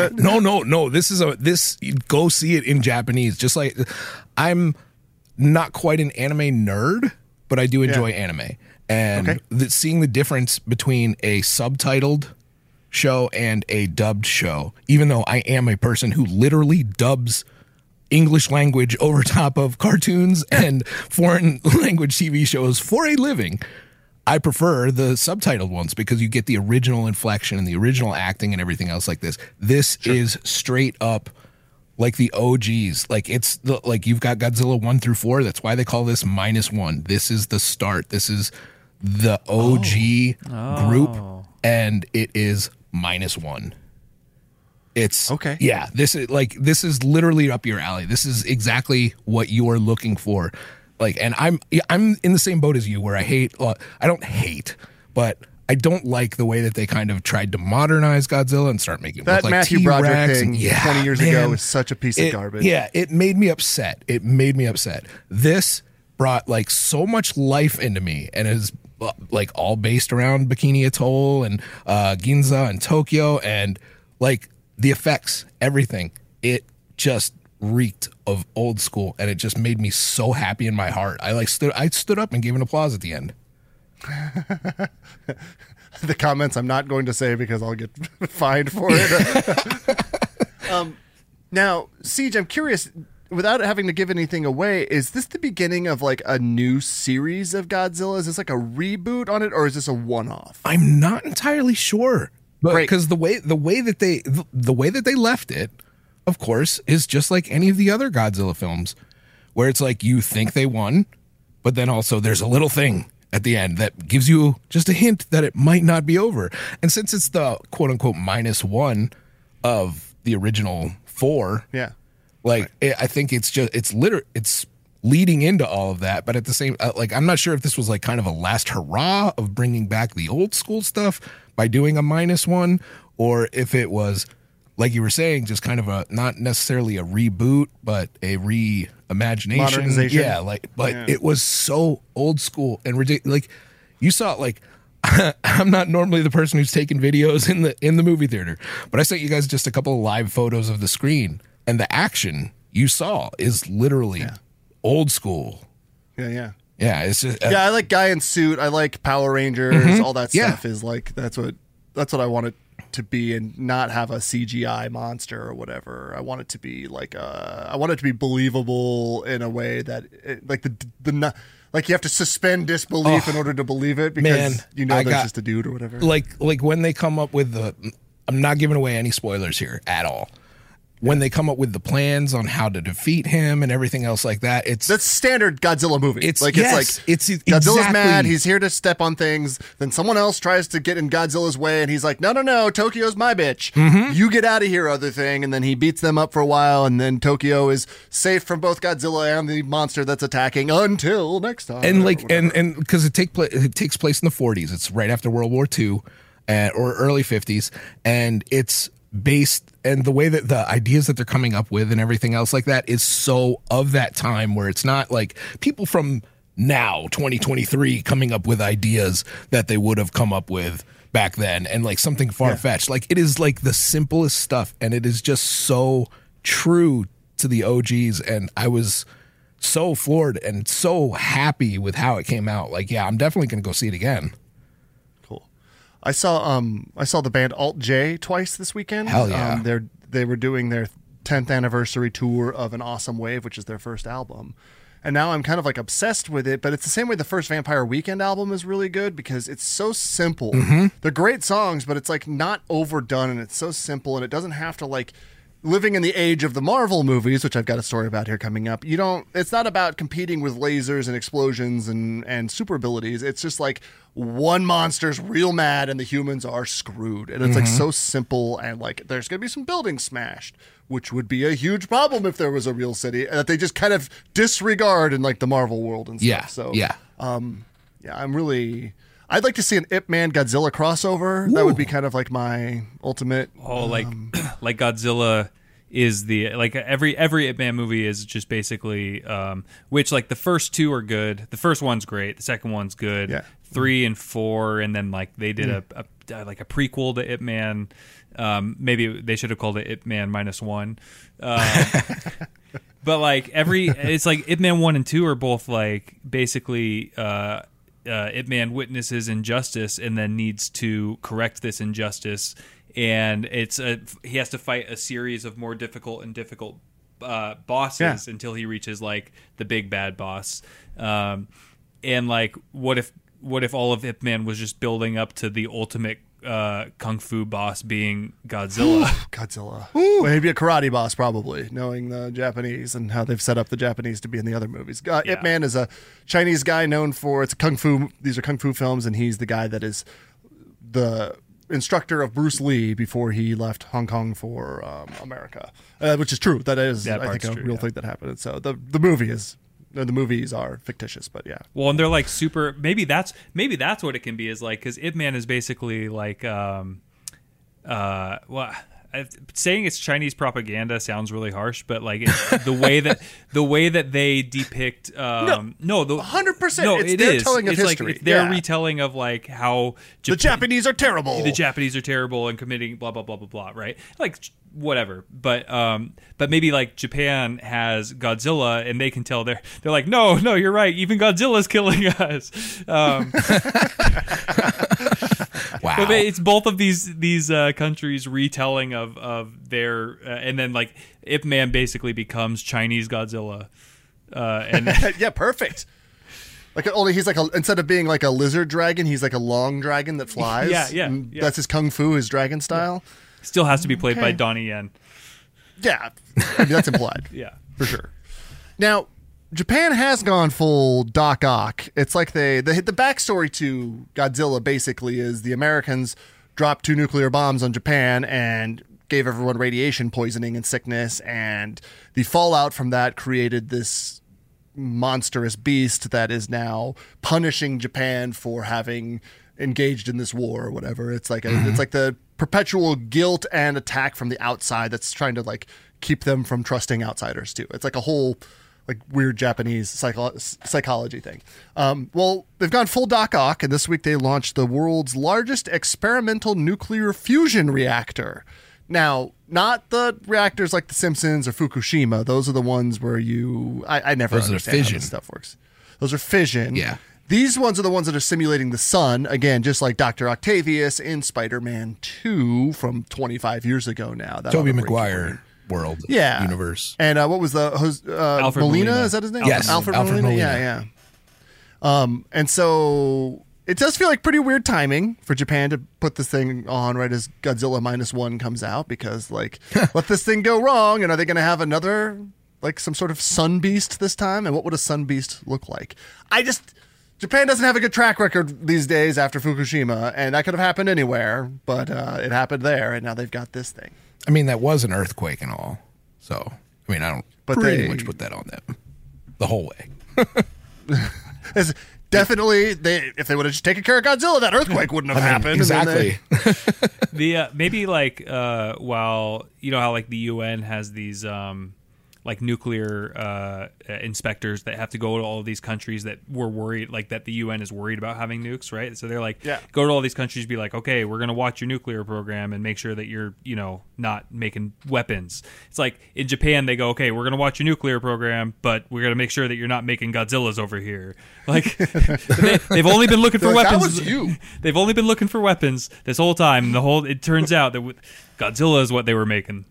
No. This go see it in Japanese. Just like, I'm not quite an anime nerd, but I do enjoy anime. And seeing the difference between a subtitled show and a dubbed show, even though I am a person who literally dubs English language over top of cartoons and foreign language TV shows for a living, I prefer the subtitled ones because you get the original inflection and the original acting and everything else like this. This is straight up like the OGs. Like, it's like you've got Godzilla 1 through 4. That's why they call this -1. This is the start. This is the OG group, and it is -1. It's okay. Yeah, this is literally up your alley. This is exactly what you are looking for. Like, and I'm in the same boat as you, where I don't hate, but I don't like the way that they kind of tried to modernize Godzilla and start making it look like Matthew T-Rex Broderick thing 20 years ago was such a piece of garbage. Yeah, it made me upset. This brought like so much life into me, and is like all based around Bikini Atoll and Ginza and Tokyo, and like the effects, everything. It just reeked of old school, and it just made me so happy in my heart. I stood up and gave an applause at the end. The comments I'm not going to say because I'll get fined for it. Now, Siege, I'm curious, without having to give anything away, is this the beginning of like a new series of Godzilla? Is this like a reboot on it, or is this a one-off? I'm not entirely sure. But because the way that they left it, of course, is just like any of the other Godzilla films, where it's like you think they won, but then also there's a little thing at the end that gives you just a hint that it might not be over. And since it's the quote unquote -1 of the original 4, I think it's leading into all of that. But at the same, I'm not sure if this was like kind of a last hurrah of bringing back the old school stuff by doing a -1, or if it was, like you were saying, just kind of a, not necessarily a reboot, but a reimagination. Modernization. Yeah, it was so old school and ridiculous. Like, you saw, like, I'm not normally the person who's taking videos in the movie theater, but I sent you guys just a couple of live photos of the screen, and the action you saw is literally old school. Yeah. Yeah, it's just, I like Guy in Suit. I like Power Rangers. All that stuff is like, that's what I want it to be, and not have a CGI monster or whatever. I want it to be like I want it to be believable in a way that like you have to suspend disbelief in order to believe it, because there's just a dude or whatever. Like when they come up with I'm not giving away any spoilers here at all. When they come up with the plans on how to defeat him and everything else like that, that's standard Godzilla movie. It's Godzilla's mad. He's here to step on things. Then someone else tries to get in Godzilla's way, and he's like, no, Tokyo's my bitch. You get out of here, other thing. And then he beats them up for a while, and then Tokyo is safe from both Godzilla and the monster that's attacking until next time. And and because it takes place in the 40s. It's right after World War II, or early 50s, and it's based, and the way that the ideas that they're coming up with and everything else like that is so of that time, where it's not like people from now 2023 coming up with ideas that they would have come up with back then, and like something far-fetched. Like, it is like the simplest stuff, and it is just so true to the OGs, and I was so floored and so happy with how it came out. Like, I'm definitely gonna go see it again. I saw the band Alt J twice this weekend. Hell yeah. They were doing their 10th anniversary tour of An Awesome Wave, which is their first album. And now I'm kind of like obsessed with it, but it's the same way the first Vampire Weekend album is really good because it's so simple. They're great songs, but it's like not overdone and it's so simple and it doesn't have to like living in the age of the Marvel movies, which I've got a story about here coming up. It's not about competing with lasers and explosions and super abilities. It's just like one monster's real mad and the humans are screwed. And it's like so simple and like there's going to be some buildings smashed, which would be a huge problem if there was a real city that they just kind of disregard in like the Marvel world and stuff. I'd like to see an Ip Man Godzilla crossover. Ooh. That would be kind of like my ultimate. Like Godzilla is every Ip Man movie is just basically which like the first two are good. The first one's great. The second one's good. Yeah. 3 and 4, and then like they did a prequel to Ip Man. Maybe they should have called it Ip Man -1. But like it's like Ip Man 1 and 2 are both like basically Ip Man witnesses injustice and then needs to correct this injustice, and he has to fight a series of more difficult bosses until he reaches like the big bad boss. And like what if all of Ip Man was just building up to the ultimate kung fu boss being Godzilla? Godzilla. Well, he'd be a karate boss probably, knowing the Japanese and how they've set up the Japanese to be in the other movies. Ip Man is a Chinese guy known for these are kung fu films, and he's the guy that is the instructor of Bruce Lee before he left Hong Kong for America, which is true. That is, I think, a real thing that happened. So the movies are fictitious, but yeah. Well, and they're like super. Maybe that's what it can be. Is like because Ip Man is basically like, saying it's Chinese propaganda sounds really harsh, but like it's the way that they depict. 100%. No, it's their telling of it's history. Like, it's their retelling of like how the Japanese are terrible. The Japanese are terrible and committing blah blah blah blah blah. Right? Like whatever. But maybe like Japan has Godzilla and they can tell they're like no, you're right. Even Godzilla's killing us. Wow. But it's both of these countries retelling of their and then like Ip Man basically becomes Chinese Godzilla. And yeah, perfect. Like only he's like instead of being like a lizard dragon, he's like a long dragon that flies. Yeah. That's his kung fu, his dragon style. Yeah. Still has to be played by Donnie Yen. Yeah, I mean, that's implied. Yeah, for sure. Now, Japan has gone full Doc Ock. It's like the backstory to Godzilla basically is the Americans dropped 2 nuclear bombs on Japan and gave everyone radiation poisoning and sickness, and the fallout from that created this monstrous beast that is now punishing Japan for having engaged in this war or whatever. It's like it's like the perpetual guilt and attack from the outside that's trying to like keep them from trusting outsiders too. It's like a whole like weird Japanese psychology thing. Well, they've gone full Doc Ock, and this week they launched the world's largest experimental nuclear fusion reactor. Now, not the reactors like The Simpsons or Fukushima. Those are the ones where I never understand how this stuff works. Those are fission. Yeah. These ones are the ones that are simulating the sun, again, just like Dr. Octavius in Spider-Man 2 from 25 years ago now. Tobey Maguire world, universe. And what was the Alfred Molina? Molina? Is that his name? Yes, Alfred Molina. Yeah. And so it does feel like pretty weird timing for Japan to put this thing on right as Godzilla -1 comes out, because like, let this thing go wrong, and are they going to have another like some sort of sun beast this time? And what would a sun beast look like? Japan doesn't have a good track record these days after Fukushima, and that could have happened anywhere, but it happened there, and now they've got this thing. I mean, that was an earthquake and all. So, I mean, I don't pretty much put that on them the whole way. It's definitely, if they would have just taken care of Godzilla, that earthquake wouldn't have happened. Exactly. Maybe like while you know how like the UN has these like nuclear inspectors that have to go to all of these countries that were worried, like that the UN is worried about having nukes, right? So they're like, go to all these countries, be like, okay, we're going to watch your nuclear program and make sure that you're, not making weapons. It's like in Japan, they go, okay, we're going to watch your nuclear program, but we're going to make sure that you're not making Godzillas over here. Like they've only been looking for weapons. That was you. They've only been looking for weapons this whole time. It turns out that Godzilla is what they were making.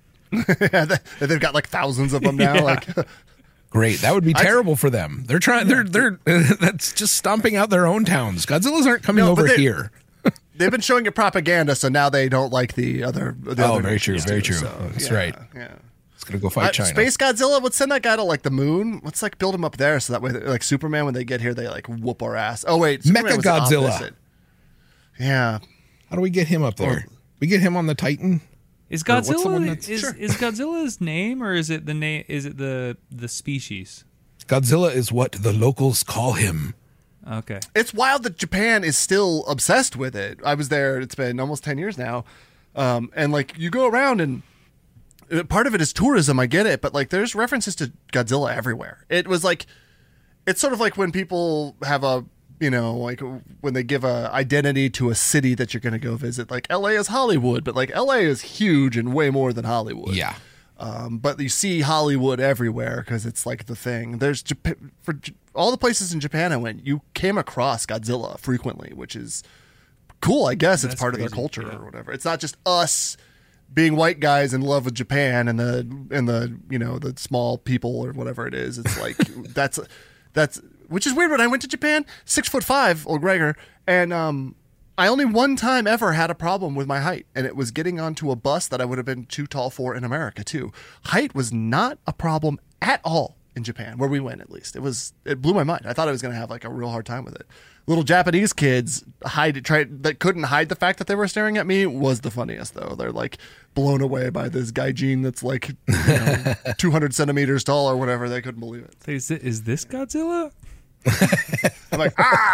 They've got like thousands of them now. Yeah. Like, great. That would be terrible for them. They're trying. They're that's just stomping out their own towns. Godzillas aren't coming over here. They've been showing it propaganda, so now they don't like the other. Very true. Very true. So, that's right. Yeah. It's gonna go fight China. Space Godzilla would send that guy to like the moon. Let's like build him up there, so that way, like Superman, when they get here, they like whoop our ass. Oh wait, Superman was the Mechagodzilla. opposite. Yeah. How do we get him up there? We get him on the Titan. Is Godzilla is Godzilla's name, or is it the name? Is it the species? Godzilla is what the locals call him. Okay. It's wild that Japan is still obsessed with it. I was there. It's been almost 10 years now, and like you go around and part of it is tourism. I get it, but like there's references to Godzilla everywhere. It was like it's sort of like when people have a like when they give a identity to a city that you're going to go visit. Like LA is Hollywood, but like LA is huge and way more than Hollywood. Yeah. But you see Hollywood everywhere because it's like the thing. There's Japan, for all the places in Japan I went, you came across Godzilla frequently, which is cool. I guess it's part of their culture or whatever. It's not just us being white guys in love with Japan and the the small people or whatever it is. It's like that's which is weird. When I went to Japan, 6'5", old Gregor, and I only one time ever had a problem with my height, and it was getting onto a bus that I would have been too tall for in America too. Height was not a problem at all in Japan, where we went at least. It blew my mind. I thought I was going to have like a real hard time with it. Little Japanese kids that couldn't hide the fact that they were staring at me was the funniest though. They're like blown away by this gaijin that's like 200 centimeters tall or whatever. They couldn't believe it. Is this Godzilla? I'm like,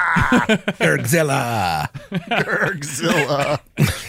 Gurgzilla. Gurgzilla.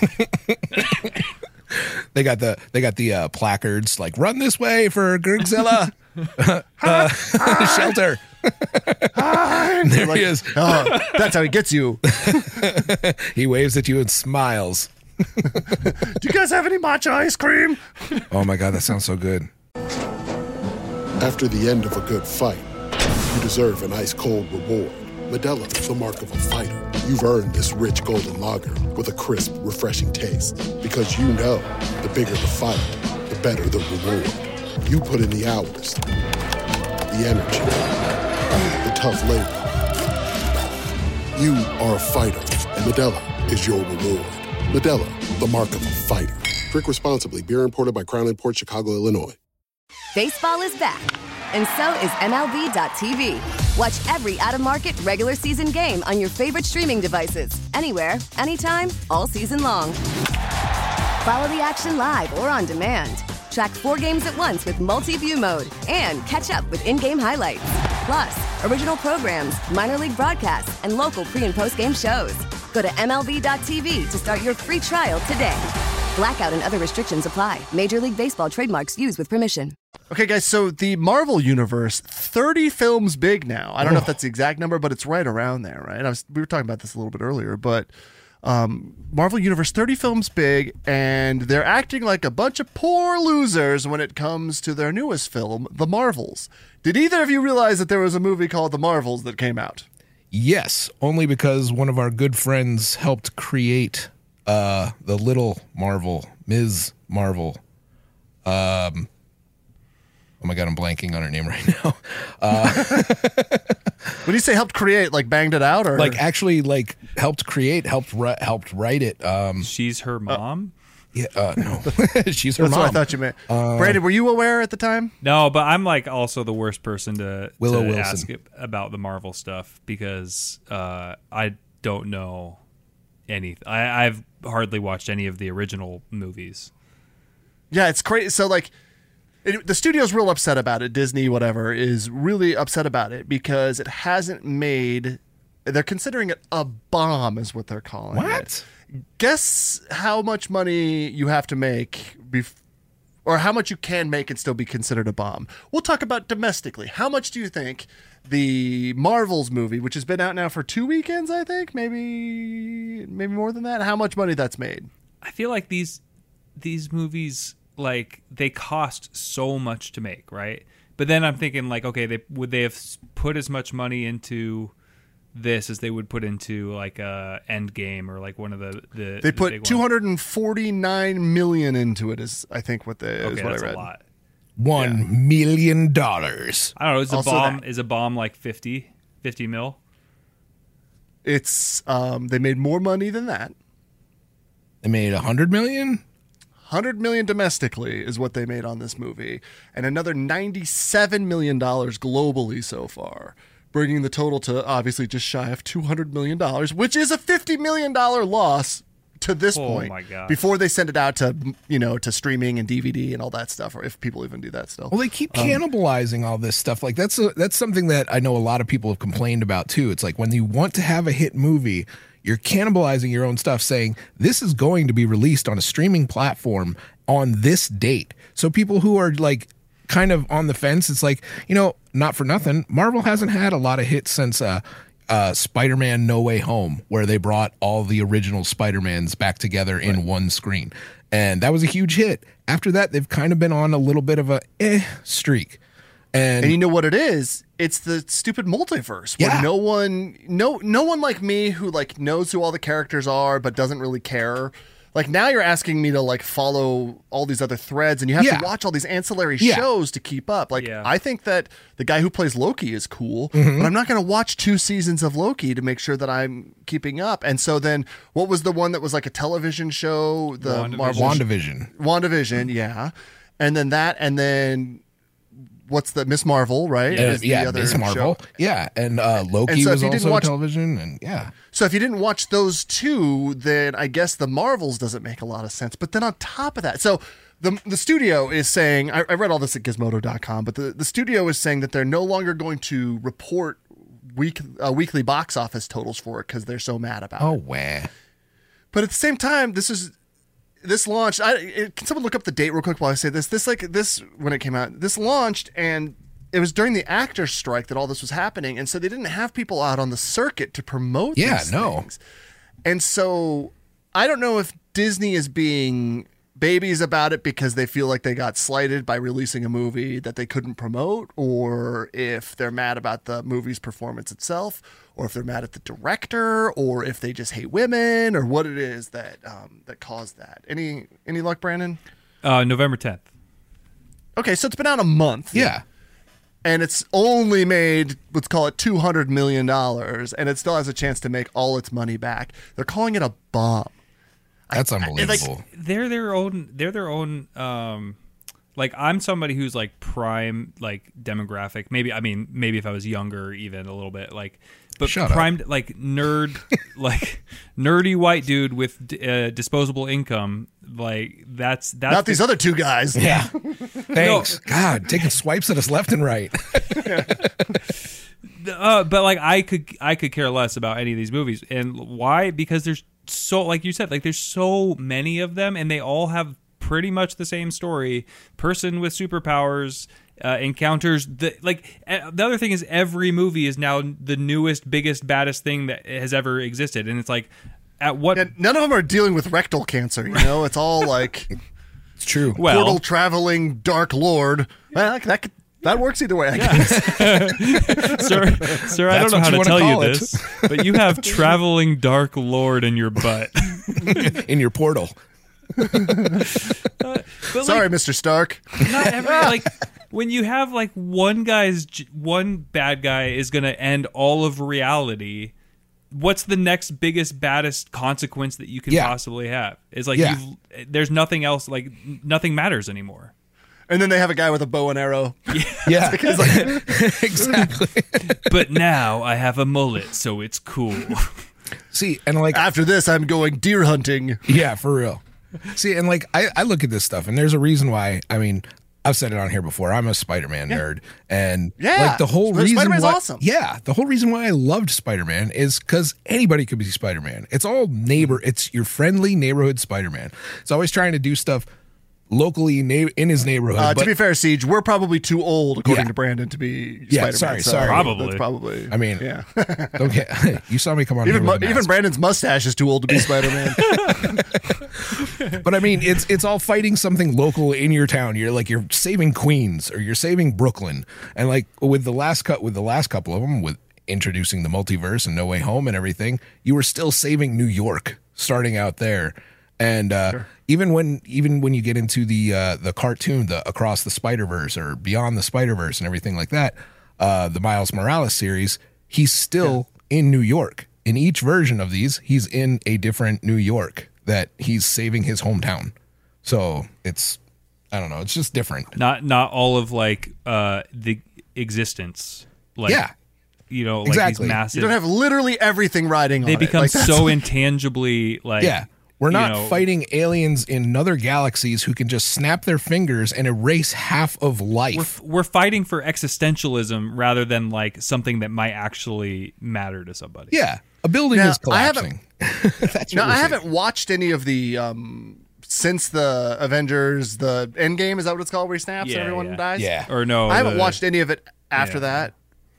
They got the placards like "Run this way for Gurgzilla." Shelter. There like, he is. Oh, that's how he gets you. He waves at you and smiles. Do you guys have any matcha ice cream? Oh my God, that sounds so good. After the end of a good fight, you deserve an ice-cold reward. Modelo is the mark of a fighter. You've earned this rich golden lager with a crisp, refreshing taste. Because you know, the bigger the fight, the better the reward. You put in the hours, the energy, the tough labor. You are a fighter, and Modelo is your reward. Modelo, the mark of a fighter. Drink responsibly. Beer imported by Crown Imports, Chicago, Illinois. Baseball is back, and so is MLB.tv. Watch every out-of-market regular season game on your favorite streaming devices, anywhere, anytime, all season long. Follow the action live or on demand. Track 4 games at once with multi-view mode and catch up with in-game highlights. Plus, original programs, minor league broadcasts, and local pre- and post-game shows. Go to MLB.tv to start your free trial today. Blackout and other restrictions apply. Major League Baseball trademarks used with permission. Okay, guys, so the Marvel Universe, 30 films big now. I don't know if that's the exact number, but it's right around there, right? We were talking about this a little bit earlier, but Marvel Universe, 30 films big, and they're acting like a bunch of poor losers when it comes to their newest film, The Marvels. Did either of you realize that there was a movie called The Marvels that came out? Yes, only because one of our good friends helped create the little Marvel, Ms. Marvel. Oh my God, I'm blanking on her name right now. When you say helped create, like banged it out, or like actually like helped create, helped write it. She's her mom. Yeah, no, she's her That's mom. what I thought you meant. Brandon, were you aware at the time? No, but I'm like also the worst person to Willow to Wilson. ask about the Marvel stuff because I don't know anything. I've hardly watched any of the original movies. Yeah, it's crazy. So like, the studio's real upset about it. Disney, whatever, is really upset about it because it hasn't made. They're considering it a bomb, is what they're calling it. What? Guess how much money you have to make or how much you can make and still be considered a bomb. We'll talk about domestically. How much do you think the Marvels movie, which has been out now for 2 weekends, I think, maybe more than that, how much money that's made? I feel like these movies, like, they cost so much to make, right? But then I'm thinking, like, okay, would they have put as much money into this as they would put into like Endgame or like one of the they put $249 million into it, is I think what they is what that's I read. A lot. $1 million. I don't know. Is a bomb like 50 mil? It's they made more money than that. They made $100 million. $100 million domestically is what they made on this movie, and another $97 million globally so far, bringing the total to obviously just shy of $200 million, which is a $50 million loss to this point. My God. Before they send it out to, to streaming and DVD and all that stuff, or if people even do that still. Well, they keep cannibalizing all this stuff. Like that's something that I know a lot of people have complained about too. It's like when you want to have a hit movie, you're cannibalizing your own stuff, saying this is going to be released on a streaming platform on this date. So people who are like kind of on the fence, it's like, not for nothing, Marvel hasn't had a lot of hits since Spider-Man No Way Home, where they brought all the original Spider-Mans back together in one screen. And that was a huge hit. After that, they've kind of been on a little bit of a streak. And you know what it is? It's the stupid multiverse where no one like me who like knows who all the characters are but doesn't really care. Like now you're asking me to like follow all these other threads and you have to watch all these ancillary shows to keep up. Like I think that the guy who plays Loki is cool, but I'm not going to watch 2 seasons of Loki to make sure that I'm keeping up. And so then what was the one that was like a television show? The WandaVision, yeah. And then that, and then what's the Miss Marvel, right? Miss Marvel. Show. Yeah, and Loki was also on television, and So if you didn't watch those 2, then I guess the Marvels doesn't make a lot of sense. But then on top of that, so the studio is saying, I read all this at Gizmodo.com, but the studio is saying that they're no longer going to report weekly box office totals for it because they're so mad about it. Oh, wow. But at the same time, this launched. Can someone look up the date real quick while I say this? This when it came out, this launched, and it was during the actors' strike that all this was happening, and so they didn't have people out on the circuit to promote these things. And so I don't know if Disney is being babies about it because they feel like they got slighted by releasing a movie that they couldn't promote, or if they're mad about the movie's performance itself, or if they're mad at the director, or if they just hate women, or what it is that that caused that. Any luck, Brandon? November 10th. Okay, so it's been out a month. Yeah. And it's only made, let's call it $200 million, and it still has a chance to make all its money back. They're calling it a bomb. That's unbelievable. They're their own. Like I'm somebody who's like prime like demographic. Maybe if I was younger, even a little bit like. But primed like nerd, like nerdy white dude with disposable income. Like that's not these other 2 guys. Yeah. Thanks. No. God, taking swipes at us left and right. But like I could care less about any of these movies, and why? Because there's so, like you said, like there's so many of them, and they all have pretty much the same story. Person with superpowers encounters the other thing is every movie is now the newest, biggest, baddest thing that has ever existed, and it's like at what? None of them are dealing with rectal cancer. It's all like it's true. Well, portal traveling Dark Lord. Well, that works either way, I guess. Sir, I don't know how to tell you this, but you have traveling Dark Lord in your butt. In your portal. Sorry, Mr. Stark. Not every, when you have one bad guy is going to end all of reality, what's the next biggest, baddest consequence that you can possibly have? It's like there's nothing else, nothing matters anymore. And then they have a guy with a bow and arrow. Yeah. Exactly. But now I have a mullet, so it's cool. See, and after this, I'm going deer hunting. Yeah, for real. See, and I look at this stuff, and there's a reason why. I mean, I've said it on here before. I'm a Spider-Man nerd, and the whole reason Spider-Man's why, awesome. Yeah, the whole reason why I loved Spider-Man is because anybody could be Spider-Man. It's all it's your friendly neighborhood Spider-Man. It's always trying to do stuff locally in his neighborhood. To be fair, Siege, we're probably too old, according to Brandon, to be Spider-Man. Sorry. Probably. That's probably. I mean, yeah. Okay, you saw me come on. Even Brandon's mustache is too old to be Spider-Man. But I mean, it's all fighting something local in your town. You're saving Queens or you're saving Brooklyn, and like with the last couple of them, with introducing the multiverse and No Way Home and everything, you were still saving New York starting out there. And even when you get into the cartoon, the Across the Spider-Verse or Beyond the Spider-Verse and everything like that, the Miles Morales series, he's still in New York. In each version of these, he's in a different New York that he's saving his hometown. So it's, I don't know, it's just different. Not all of like the existence. Like, you know, like exactly. These massive. You don't have literally everything riding on it. They become so intangibly like. Yeah. We're not fighting aliens in other galaxies who can just snap their fingers and erase half of life. We're fighting for existentialism rather than like something that might actually matter to somebody. Yeah. A building is collapsing. I haven't watched any of the since the Avengers, the Endgame, is that what it's called, where he snaps and everyone dies? Yeah. Or no. I haven't watched any of it after that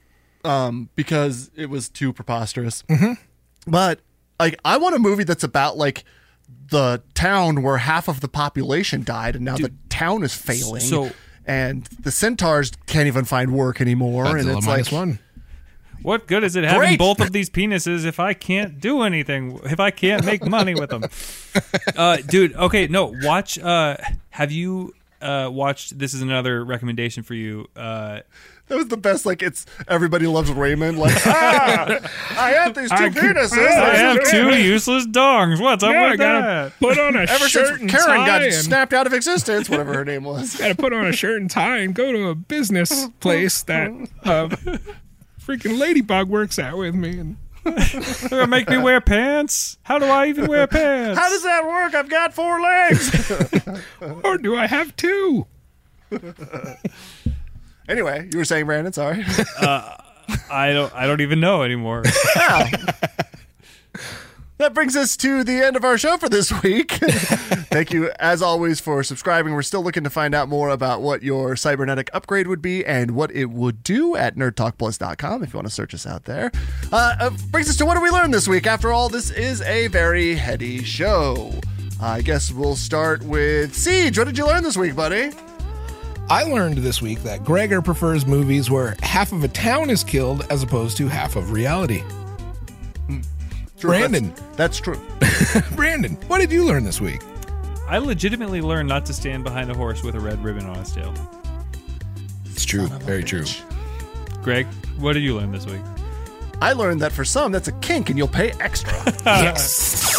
because it was too preposterous. Mm-hmm. But like, I want a movie that's about like the town where half of the population died and now the town is failing. And the centaurs can't even find work anymore. And it's like, what good is it having both of these penises if I can't do anything, if I can't make money with them? Dude, okay, no, watch, have you watched, this is another recommendation for you, that was the best. Like, it's Everybody Loves Raymond. Like, I have these two penises. I have two useless dongs. What's up with that? Put on a shirt and tie. Karen got snapped out of existence, whatever her name was. Got to put on a shirt and tie and go to a business place that freaking Ladybug works out with me. And they're gonna make me wear pants? How do I even wear pants? How does that work? I've got 4 legs. Or do I have 2? Anyway, you were saying, Brandon, sorry. I don't even know anymore. That brings us to the end of our show for this week. Thank you, as always, for subscribing. We're still looking to find out more about what your cybernetic upgrade would be and what it would do at nerdtalkplus.com if you want to search us out there. Brings us to what did we learn this week? After all, this is a very heady show. I guess we'll start with Siege. What did you learn this week, buddy? I learned this week that Gregor prefers movies where half of a town is killed as opposed to half of reality. True, Brandon. That's true. Brandon, what did you learn this week? I legitimately learned not to stand behind a horse with a red ribbon on its tail. It's true. Very true. Greg, what did you learn this week? I learned that for some, that's a kink and you'll pay extra. Yes.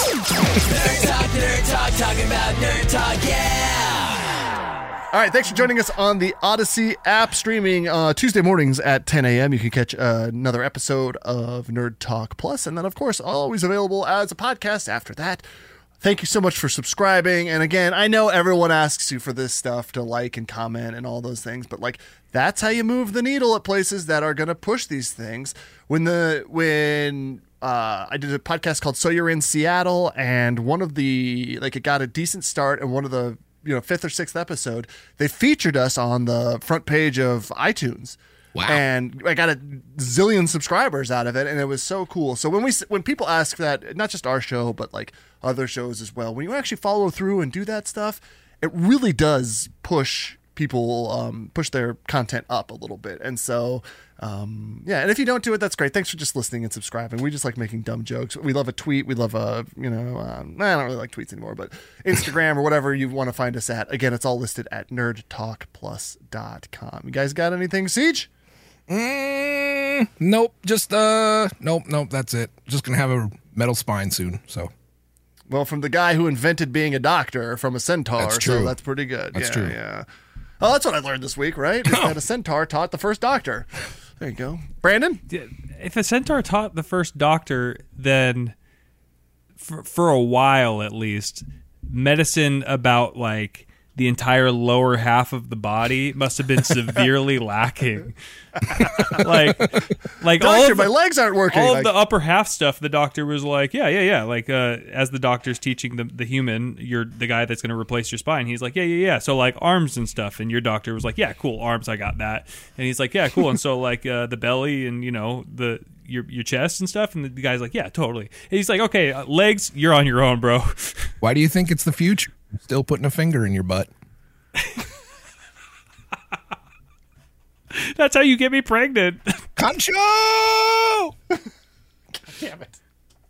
Nerd Talk, talking about Nerd Talk, yeah! All right, thanks for joining us on the Odyssey app, streaming Tuesday mornings at 10 a.m. You can catch another episode of Nerd Talk Plus, and then, of course, always available as a podcast after that. Thank you so much for subscribing. And again, I know everyone asks you for this stuff to like and comment and all those things, but like that's how you move the needle at places that are going to push these things. When I did a podcast called So You're in Seattle, and one of the it got a decent start, and one of the 5th or 6th episode, they featured us on the front page of iTunes. Wow. And I got a zillion subscribers out of it, and it was so cool. So when people ask that, not just our show, but like other shows as well, when you actually follow through and do that stuff, it really does push people, push their content up a little bit. And so, and if you don't do it, that's great. Thanks for just listening and subscribing. We just like making dumb jokes. We love a tweet. We love I don't really like tweets anymore, but Instagram or whatever you want to find us at. Again, it's all listed at nerdtalkplus.com. You guys got anything, Siege? Nope. Just, nope. That's it. Just going to have a metal spine soon. So. Well, from the guy who invented being a doctor from a centaur. That's true. So that's pretty good. That's true. Yeah. Oh, that's what I learned this week, right? That a centaur taught the first doctor. There you go. Brandon? If a centaur taught the first doctor, then for a while at least, medicine about like the entire lower half of the body must have been severely lacking. like Doctor, all of my legs aren't working. All of the upper half stuff, the doctor was like, yeah. Like as the doctor's teaching the human, you're the guy that's going to replace your spine. He's like, yeah. So like arms and stuff, and your doctor was like, yeah, cool, arms, I got that. And he's like, yeah, cool. And so like the belly and your chest and stuff, and the guy's like, yeah, totally. And he's like, okay, legs, you're on your own, bro. Why do you think it's the future? Still putting a finger in your butt. That's how you get me pregnant. Concho! God damn it.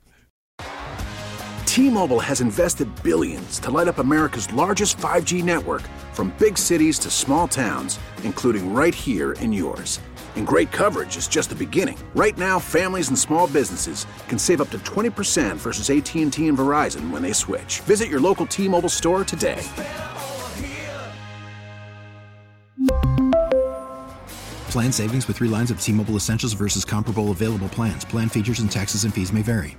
T-Mobile has invested billions to light up America's largest 5G network, from big cities to small towns, including right here in yours. And great coverage is just the beginning. Right now, families and small businesses can save up to 20% versus AT&T and Verizon when they switch. Visit your local T-Mobile store today. Plan savings with 3 lines of T-Mobile Essentials versus comparable available plans. Plan features and taxes and fees may vary.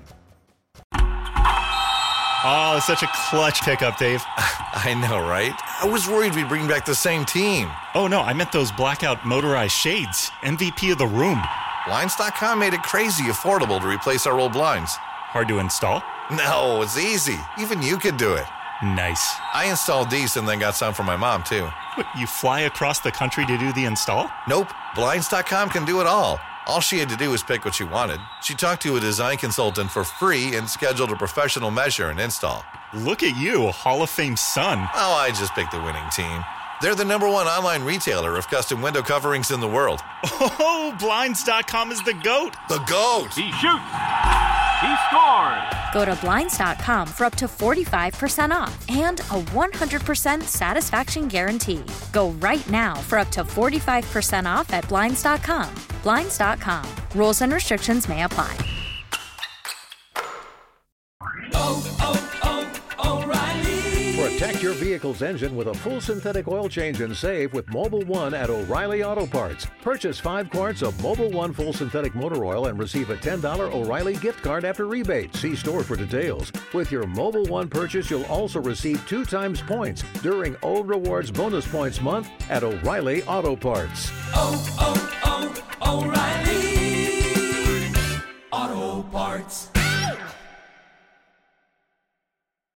Oh, it's such a clutch pickup, Dave. I know, right? I was worried we'd bring back the same team. Oh, no, I meant those blackout motorized shades. MVP of the room. Blinds.com made it crazy affordable to replace our old blinds. Hard to install? No, it's easy. Even you could do it. Nice. I installed these and then got some for my mom, too. What, you fly across the country to do the install? Nope. Blinds.com can do it all. All she had to do was pick what she wanted. She talked to a design consultant for free and scheduled a professional measure and install. Look at you, a Hall of Fame son. Oh, I just picked the winning team. They're the #1 online retailer of custom window coverings in the world. Oh, Blinds.com is the GOAT. The GOAT! He shoots. He scores. Go to Blinds.com for up to 45% off and a 100% satisfaction guarantee. Go right now for up to 45% off at Blinds.com. Blinds.com. Rules and restrictions may apply. Protect your vehicle's engine with a full synthetic oil change and save with Mobil 1 at O'Reilly Auto Parts. Purchase 5 quarts of Mobil 1 full synthetic motor oil and receive a $10 O'Reilly gift card after rebate. See store for details. With your Mobil 1 purchase, you'll also receive 2 times points during O Rewards Bonus Points Month at O'Reilly Auto Parts. O'Reilly.